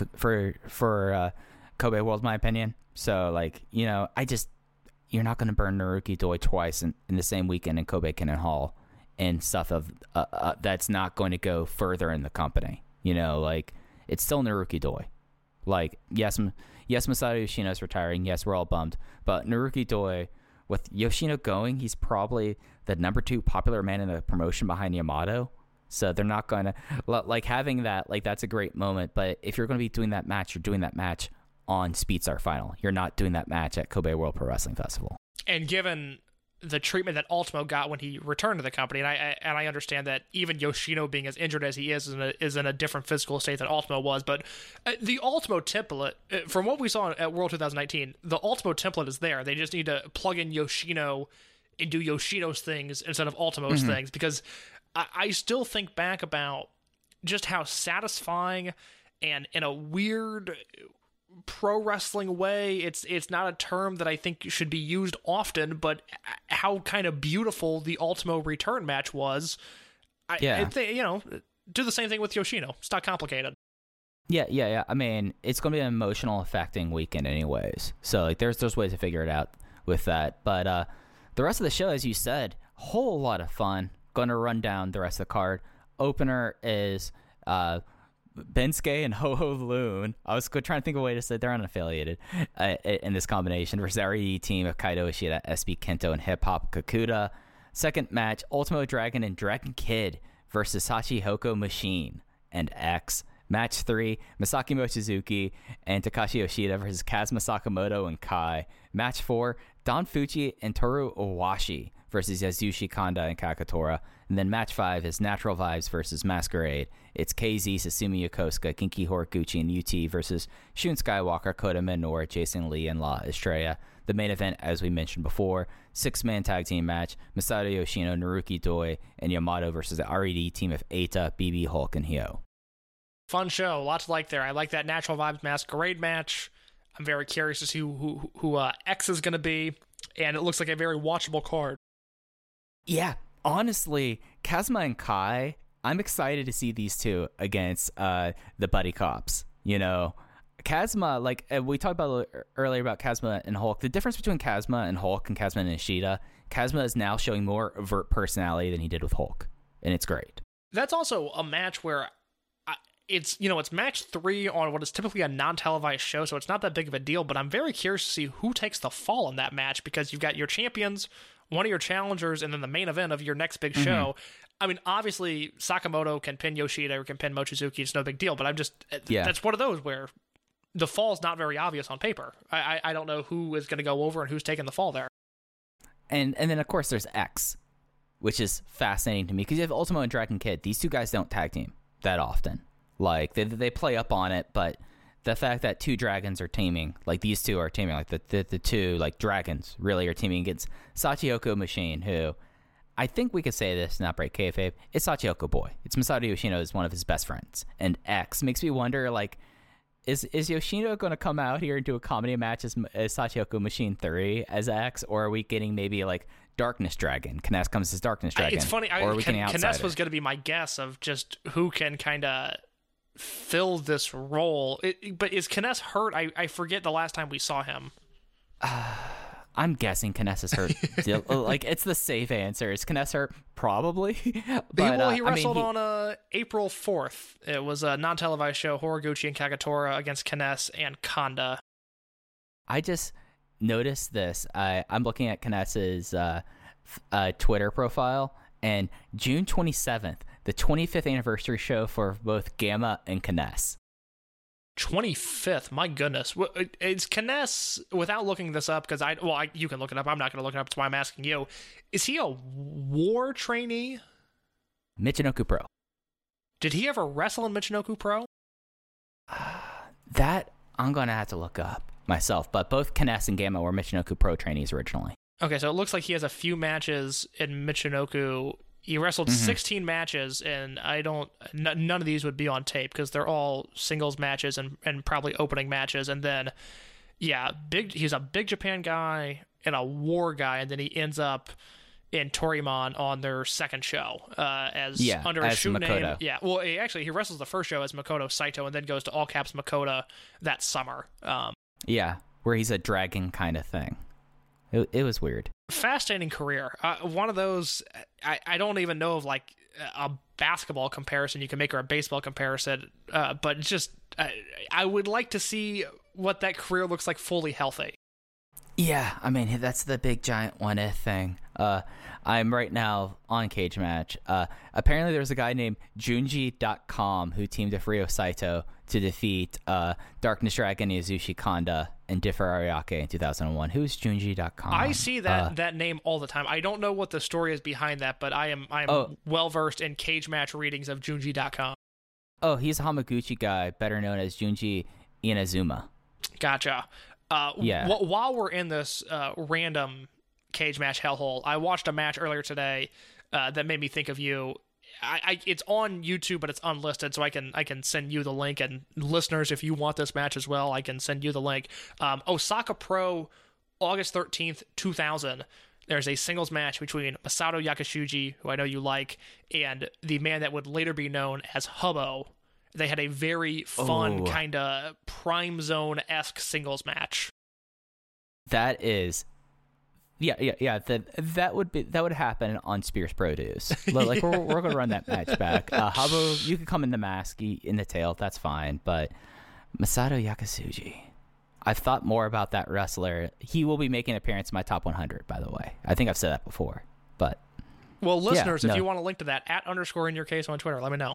Kobe World, in my opinion. So, like, you're not going to burn Naruki Doi twice in the same weekend in Kobe Cannon Hall and stuff of that's not going to go further in the company. Like, it's still Naruki Doi. Like, yes, Masato Yoshino's retiring. Yes, we're all bummed. But Naruki Doi, with Yoshino going, he's probably the number 2 popular man in the promotion behind Yamato. So they're not going to, like, having that, like, that's a great moment. But if you're going to be doing that match, you're doing that match on Speedstar Final. You're not doing that match at Kobe World Pro Wrestling Festival. And given the treatment that Ultimo got when he returned to the company, and I understand that even Yoshino being as injured as he is in a different physical state than Ultimo was, but the Ultimo template, from what we saw at World 2019, the Ultimo template is there. They just need to plug in Yoshino and do Yoshino's things instead of Ultimo's things, because I still think back about just how satisfying and in a weird pro wrestling way, it's not a term that I think should be used often, but how kind of beautiful the Ultimo return match was. Do the same thing with Yoshino. It's not complicated. Yeah. I mean, it's going to be an emotional affecting weekend anyways. So, like, there's ways to figure it out with that. But the rest of the show, as you said, whole lot of fun. Going to run down the rest of the card. Opener is Bensuke and Ho-Ho Loon. I was trying to think of a way to say they're unaffiliated in this combination versus RED team of Kaito Ishida, SB Kento, and Hip Hop Kakuta. Second match, Ultimo Dragon and Dragon Kid versus Hachihoko Machine and X. Match 3, Masaki Mochizuki and Takashi Yoshida versus Kazuma Sakamoto and Kai. Match 4, Don Fuchi and Toru Owashi versus Yasushi Kanda and Kagetora. And then match 5 is Natural Vibes versus Masquerade. It's KZ, Susumu Yokosuka, Genki Horiguchi, and UT versus Shun Skywalker, Kota Minoura, Jason Lee, and La Estrella. The main event, as we mentioned before, 6-man tag team match, Masato Yoshino, Naruki Doi, and Yamato versus the RED team of Eita, BB, Hulk, and Hyo. Fun show. Lots to like there. I like that Natural Vibes Masquerade match. I'm very curious to see who X is going to be, and it looks like a very watchable card. Yeah, honestly, Kazuma and Kai, I'm excited to see these two against the Buddy Cops. You know, Kazuma, like we talked about earlier about Kazuma and Hulk. The difference between Kazuma and Hulk and Kazuma and Ishida, Kazuma is now showing more overt personality than he did with Hulk, and it's great. That's also a match where it's match 3 on what is typically a non-televised show, so it's not that big of a deal, but I'm very curious to see who takes the fall in that match, because you've got your champions, one of your challengers, and then the main event of your next big show. I mean, obviously, Sakamoto can pin Yoshida or can pin Mochizuki. It's no big deal, but that's one of those where the fall's not very obvious on paper. I don't know who is going to go over and who's taking the fall there. And then, of course, there's X, which is fascinating to me, because you have Ultimo and Dragon Kid. These two guys don't tag team that often. Like, they play up on it, but the fact that two dragons are teaming, like these two are teaming, like the two, like, dragons really are teaming against Sachihoko Machine, who, I think we could say this, not break kayfabe, it's Sachihoko Boy. It's Masato Yoshino is one of his best friends. And X makes me wonder, like, is Yoshino going to come out here and do a comedy match as Sachihoko Machine 3 as X, or are we getting maybe, like, Darkness Dragon? Kness comes as Darkness Dragon. It's funny, or are we getting Outsider? Kness was going to be my guess of just who can kind of fill this role. But is Kness hurt? I forget the last time we saw him. I'm guessing Kness is hurt. Like, it's the safe answer. Is Kness hurt? Probably. But, he wrestled on April 4th. It was a non-televised show, Horiguchi and Kagetora against Kness and Kanda. I just noticed this. I'm looking at Kness's Twitter profile, and June 27th, the 25th anniversary show for both Gamma and Kness. 25th, my goodness. Is Kness, without looking this up, because you can look it up, I'm not going to look it up, that's why I'm asking you, is he a war trainee? Michinoku Pro. Did he ever wrestle in Michinoku Pro? That I'm going to have to look up myself, but both Kness and Gamma were Michinoku Pro trainees originally. Okay, so it looks like he has a few matches in Michinoku. He wrestled 16 matches, and none of these would be on tape because they're all singles matches and probably opening matches. And then, he's a Big Japan guy and a war guy, and then he ends up in Torimon on their second show under a shoot Makoto name. Yeah, well, he wrestles the first show as Makoto Saito and then goes to All Caps Makoto that summer. Where he's a dragon kind of thing. It was weird. Fascinating career. One of those, I don't even know of like a basketball comparison you can make or a baseball comparison, but it's just, I would like to see what that career looks like fully healthy. Yeah, I mean, that's the big giant what if thing. I'm right now on Cage Match. Apparently there's a guy named Junji.com who teamed with Ryo Saito to defeat Darkness Dragon, Yasushi Kanda, and Differ Ariake in 2001. Who's Junji.com? I see that name all the time. I don't know what the story is behind that, but I am well-versed in Cage Match readings of Junji.com. Oh, he's a Hamaguchi guy, better known as Junji Inazuma. Gotcha. While we're in this random Cage Match hellhole, I watched a match earlier today that made me think of you. It's on YouTube, but it's unlisted, so I can send you the link. And listeners, if you want this match as well, I can send you the link. Osaka Pro, August 13th, 2000. There's a singles match between Masato Yakashuji, who I know you like, and the man that would later be known as Hubbo. They had a very fun kind of Prime Zone-esque singles match. That is, that would happen on Spears Produce. Like we're gonna run that match back. Hubbo, you could come in the mask, in the tail, that's fine. But Masato Yakashuji, I've thought more about that wrestler. He will be making an appearance in my top 100, by the way. I think I've said that before, but listeners, if you want to link to that @_ in your case on Twitter, let me know.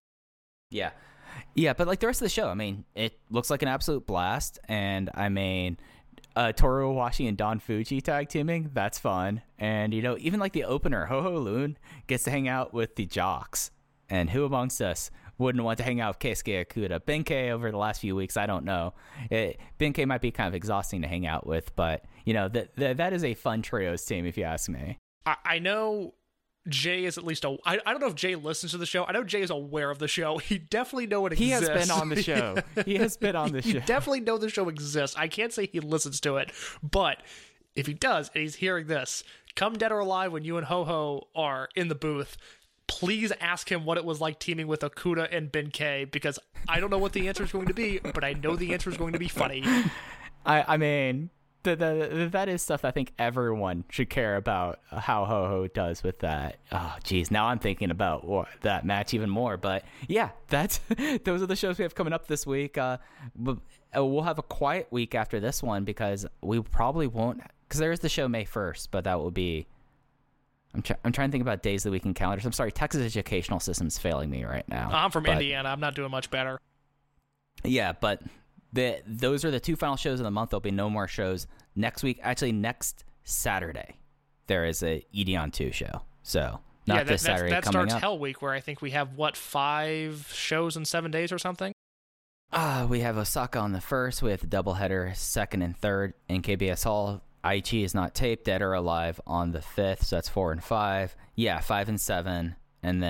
Yeah, but like the rest of the show, I mean, it looks like an absolute blast, and I mean, Toru Owashi and Don Fuji tag teaming, that's fun. And, even like the opener, Ho-Ho Loon gets to hang out with the Jocks. And who amongst us wouldn't want to hang out with Keisuke Okuda? Ben-K over the last few weeks, I don't know. Ben-K might be kind of exhausting to hang out with, but, that is a fun trios team, if you ask me. I know Jay is at least I don't know if Jay listens to the show. I know Jay is aware of the show. He definitely knows it exists. He has been on the show. He has been on the show. You definitely know the show exists. I can't say he listens to it, but if he does and he's hearing this, come Dead or Alive when you and Ho-Ho are in the booth, please ask him what it was like teaming with Okuda and Ben-K, because I don't know what the answer is going to be, but I know the answer is going to be funny. I mean, that is stuff I think everyone should care about, how Ho-Ho does with that. Oh, geez, now I'm thinking about that match even more. But yeah, those are the shows we have coming up this week. We'll have a quiet week after this one because we probably won't, because there is the show May 1st, but that will be... I'm trying to think about days of the week and calendars. I'm sorry, Texas educational system's failing me right now. I'm from Indiana. I'm not doing much better. Yeah, but those are the two final shows of the month. There'll be no more shows next week. Actually, next Saturday, there is a Edion 2 show. So, not this Saturday coming up. That starts Hell Week, where I think we have, 5 shows in 7 days or something? We have Osaka on the 1st. We have the doubleheader 2nd and 3rd in KBS Hall. Aichi is not taped. Dead or Alive on the 5th, so that's 4 and 5. Yeah, 5 and 7, and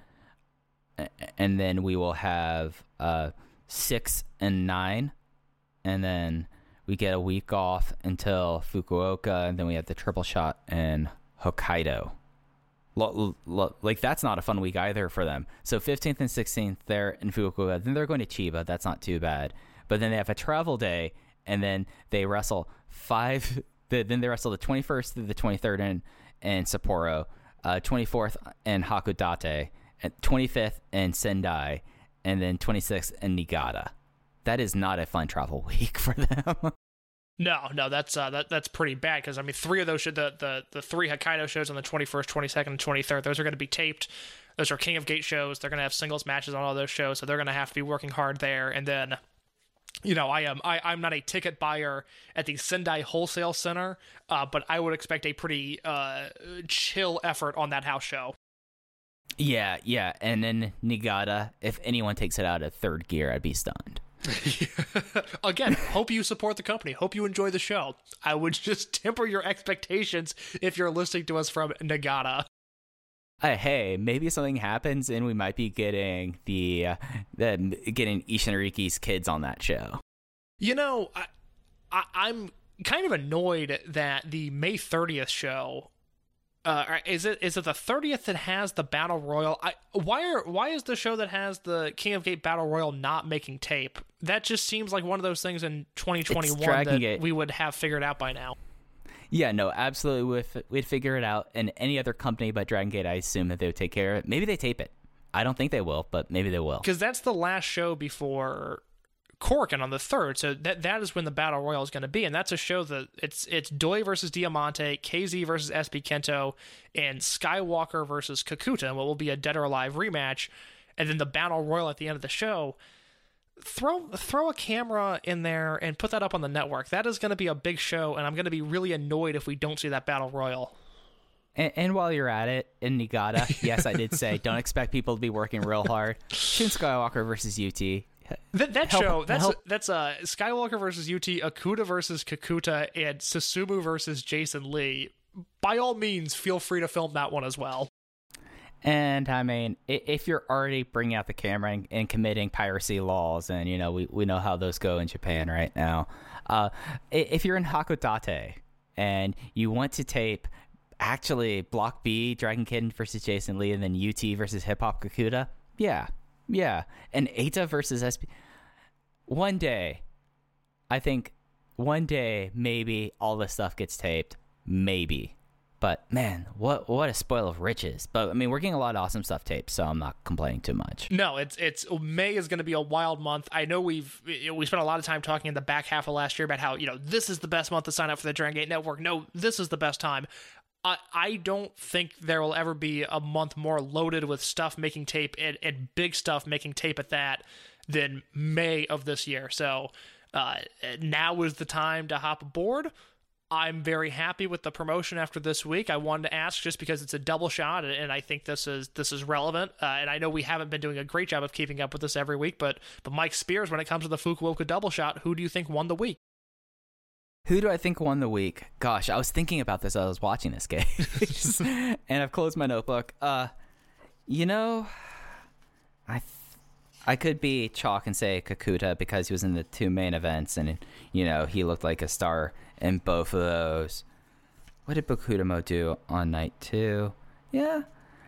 then we will have 6 and 9, and then we get a week off until Fukuoka, and then we have the triple shot in Hokkaido. Like, that's not a fun week either for them. So 15th and 16th, they're in Fukuoka. Then they're going to Chiba. That's not too bad. But then they have a travel day, and then they wrestle 5... Then they wrestle the 21st through the 23rd in Sapporo, 24th in Hakodate, 25th in Sendai, and then 26th in Niigata. That is not a fun travel week for them. No, that's pretty bad, because 3 of those the 3 Hokkaido shows on the 21st, 22nd, and 23rd, those are going to be taped. Those are King of Gate shows. They're going to have singles matches on all those shows, so they're going to have to be working hard there. And then, I'm not a ticket buyer at the Sendai Wholesale Center, but I would expect a pretty chill effort on that house show. Yeah, and then Niigata, if anyone takes it out of 3rd gear, I'd be stunned. Again, hope you support the company. Hope you enjoy the show. I would just temper your expectations if you're listening to us from Niigata. Hey, maybe something happens and we might be getting getting Ishinariki's kids on that show. I'm kind of annoyed that the May 30th show, is it the 30th that has the Battle Royal? Why is the show that has the King of Gate Battle Royal not making tape? That just seems like one of those things in 2021 that we would have figured out by now. Yeah, no, absolutely. We'd figure it out. And any other company but Dragon Gate, I assume that they would take care of it. Maybe they tape it. I don't think they will, but maybe they will. Because that's the last show before Korakuen on the 3rd. So that is when the Battle Royal is going to be. And that's a show that it's Doi versus Diamante, KZ versus SB Kento, and Skywalker versus Kakuta, and what will be a Dead or Alive rematch. And then the Battle Royal at the end of the show. Throw a camera in there and put that up on the network. That is going to be a big show, and I'm going to be really annoyed if we don't see that Battle Royal. And while you're at it, in Niigata, yes, I did say, don't expect people to be working real hard. Shin Skywalker versus UT. That's Skywalker versus UT, Okuda versus Kakuta, and Susumu versus Jason Lee. By all means, feel free to film that one as well. And I mean, if you're already bringing out the camera and committing piracy laws, and we know how those go in Japan right now. If you're in Hakodate and you want to tape actually Block B, Dragon Kid versus Jason Lee, and then UT versus Hip Hop Kakuta, yeah, and Eita versus SP. One day, maybe all this stuff gets taped, maybe. But man, what a spoil of riches. But I mean, we're getting a lot of awesome stuff taped, so I'm not complaining too much. No, it's May is going to be a wild month. I know we spent a lot of time talking in the back half of last year about how this is the best month to sign up for the Dragon Gate Network. No, this is the best time. I don't think there will ever be a month more loaded with stuff making tape and big stuff making tape at that than May of this year. So now is the time to hop aboard. I'm very happy with the promotion after this week. I wanted to ask just because it's a double shot, and I think this is relevant. And I know we haven't been doing a great job of keeping up with this every week, but Mike Spears, when it comes to the Fukuoka double shot, who do you think won the week? Who do I think won the week? Gosh, I was thinking about this as I was watching this game, and I've closed my notebook. I could be chalk and say Kakuta because he was in the two main events, and he looked like a star in both of those. What did Bakutamo do on night 2? Yeah.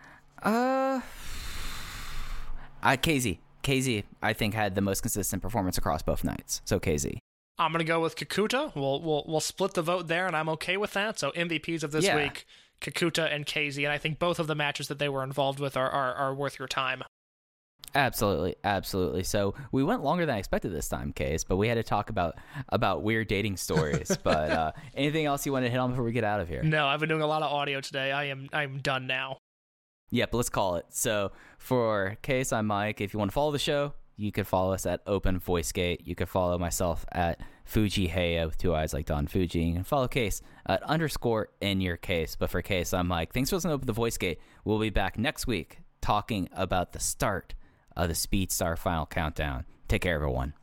KZ, I think, had the most consistent performance across both nights. So KZ. I'm going to go with Kakuta. We'll split the vote there, and I'm okay with that. So MVPs of this week, Kakuta and KZ, and I think both of the matches that they were involved with are worth your time. Absolutely. So we went longer than I expected this time, Case, but we had to talk about weird dating stories. But anything else you want to hit on before we get out of here? No, I've been doing a lot of audio today. I'm done now. Yep, let's call it. So for Case, I'm Mike. If you want to follow the show, you can follow us at Open VoiceGate. You can follow myself at Fuji Heya with 2 eyes like Don Fuji. You can follow Case at _InYourCase. But for Case, I'm Mike. Thanks for listening to Open the VoiceGate. We'll be back next week talking about the start of the Speedstar Final Countdown. Take care, everyone.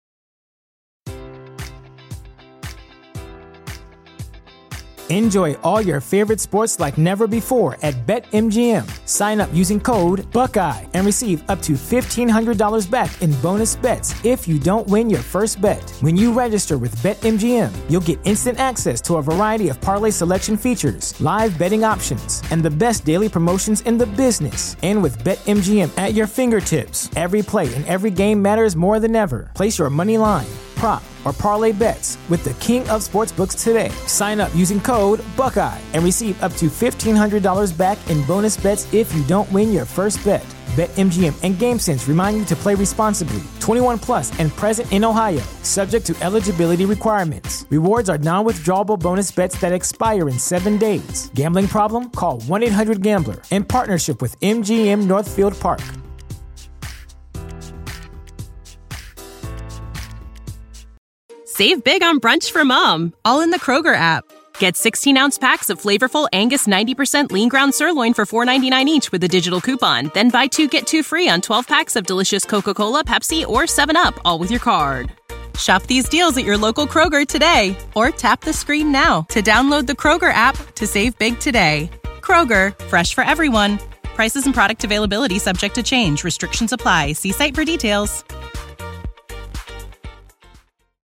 Enjoy all your favorite sports like never before at BetMGM. Sign up using code Buckeye and receive up to $1,500 back in bonus bets if you don't win your first bet. When you register with BetMGM, you'll get instant access to a variety of parlay selection features, live betting options, and the best daily promotions in the business. And with BetMGM at your fingertips, every play and every game matters more than ever. Place your money line, prop, or parlay bets with the king of sportsbooks today. Sign up using code Buckeye and receive up to $1,500 back in bonus bets if you don't win your first bet. BetMGM and GameSense remind you to play responsibly. 21 plus and present in Ohio, subject to eligibility requirements. Rewards are non-withdrawable bonus bets that expire in 7 days. Gambling problem? Call 1-800-GAMBLER. In partnership with MGM Northfield Park. Save big on brunch for mom, all in the Kroger app. Get 16-ounce packs of flavorful Angus 90% lean ground sirloin for $4.99 each with a digital coupon. Then buy 2, get 2 free on 12 packs of delicious Coca-Cola, Pepsi, or 7-Up, all with your card. Shop these deals at your local Kroger today, or tap the screen now to download the Kroger app to save big today. Kroger, fresh for everyone. Prices and product availability subject to change. Restrictions apply. See site for details.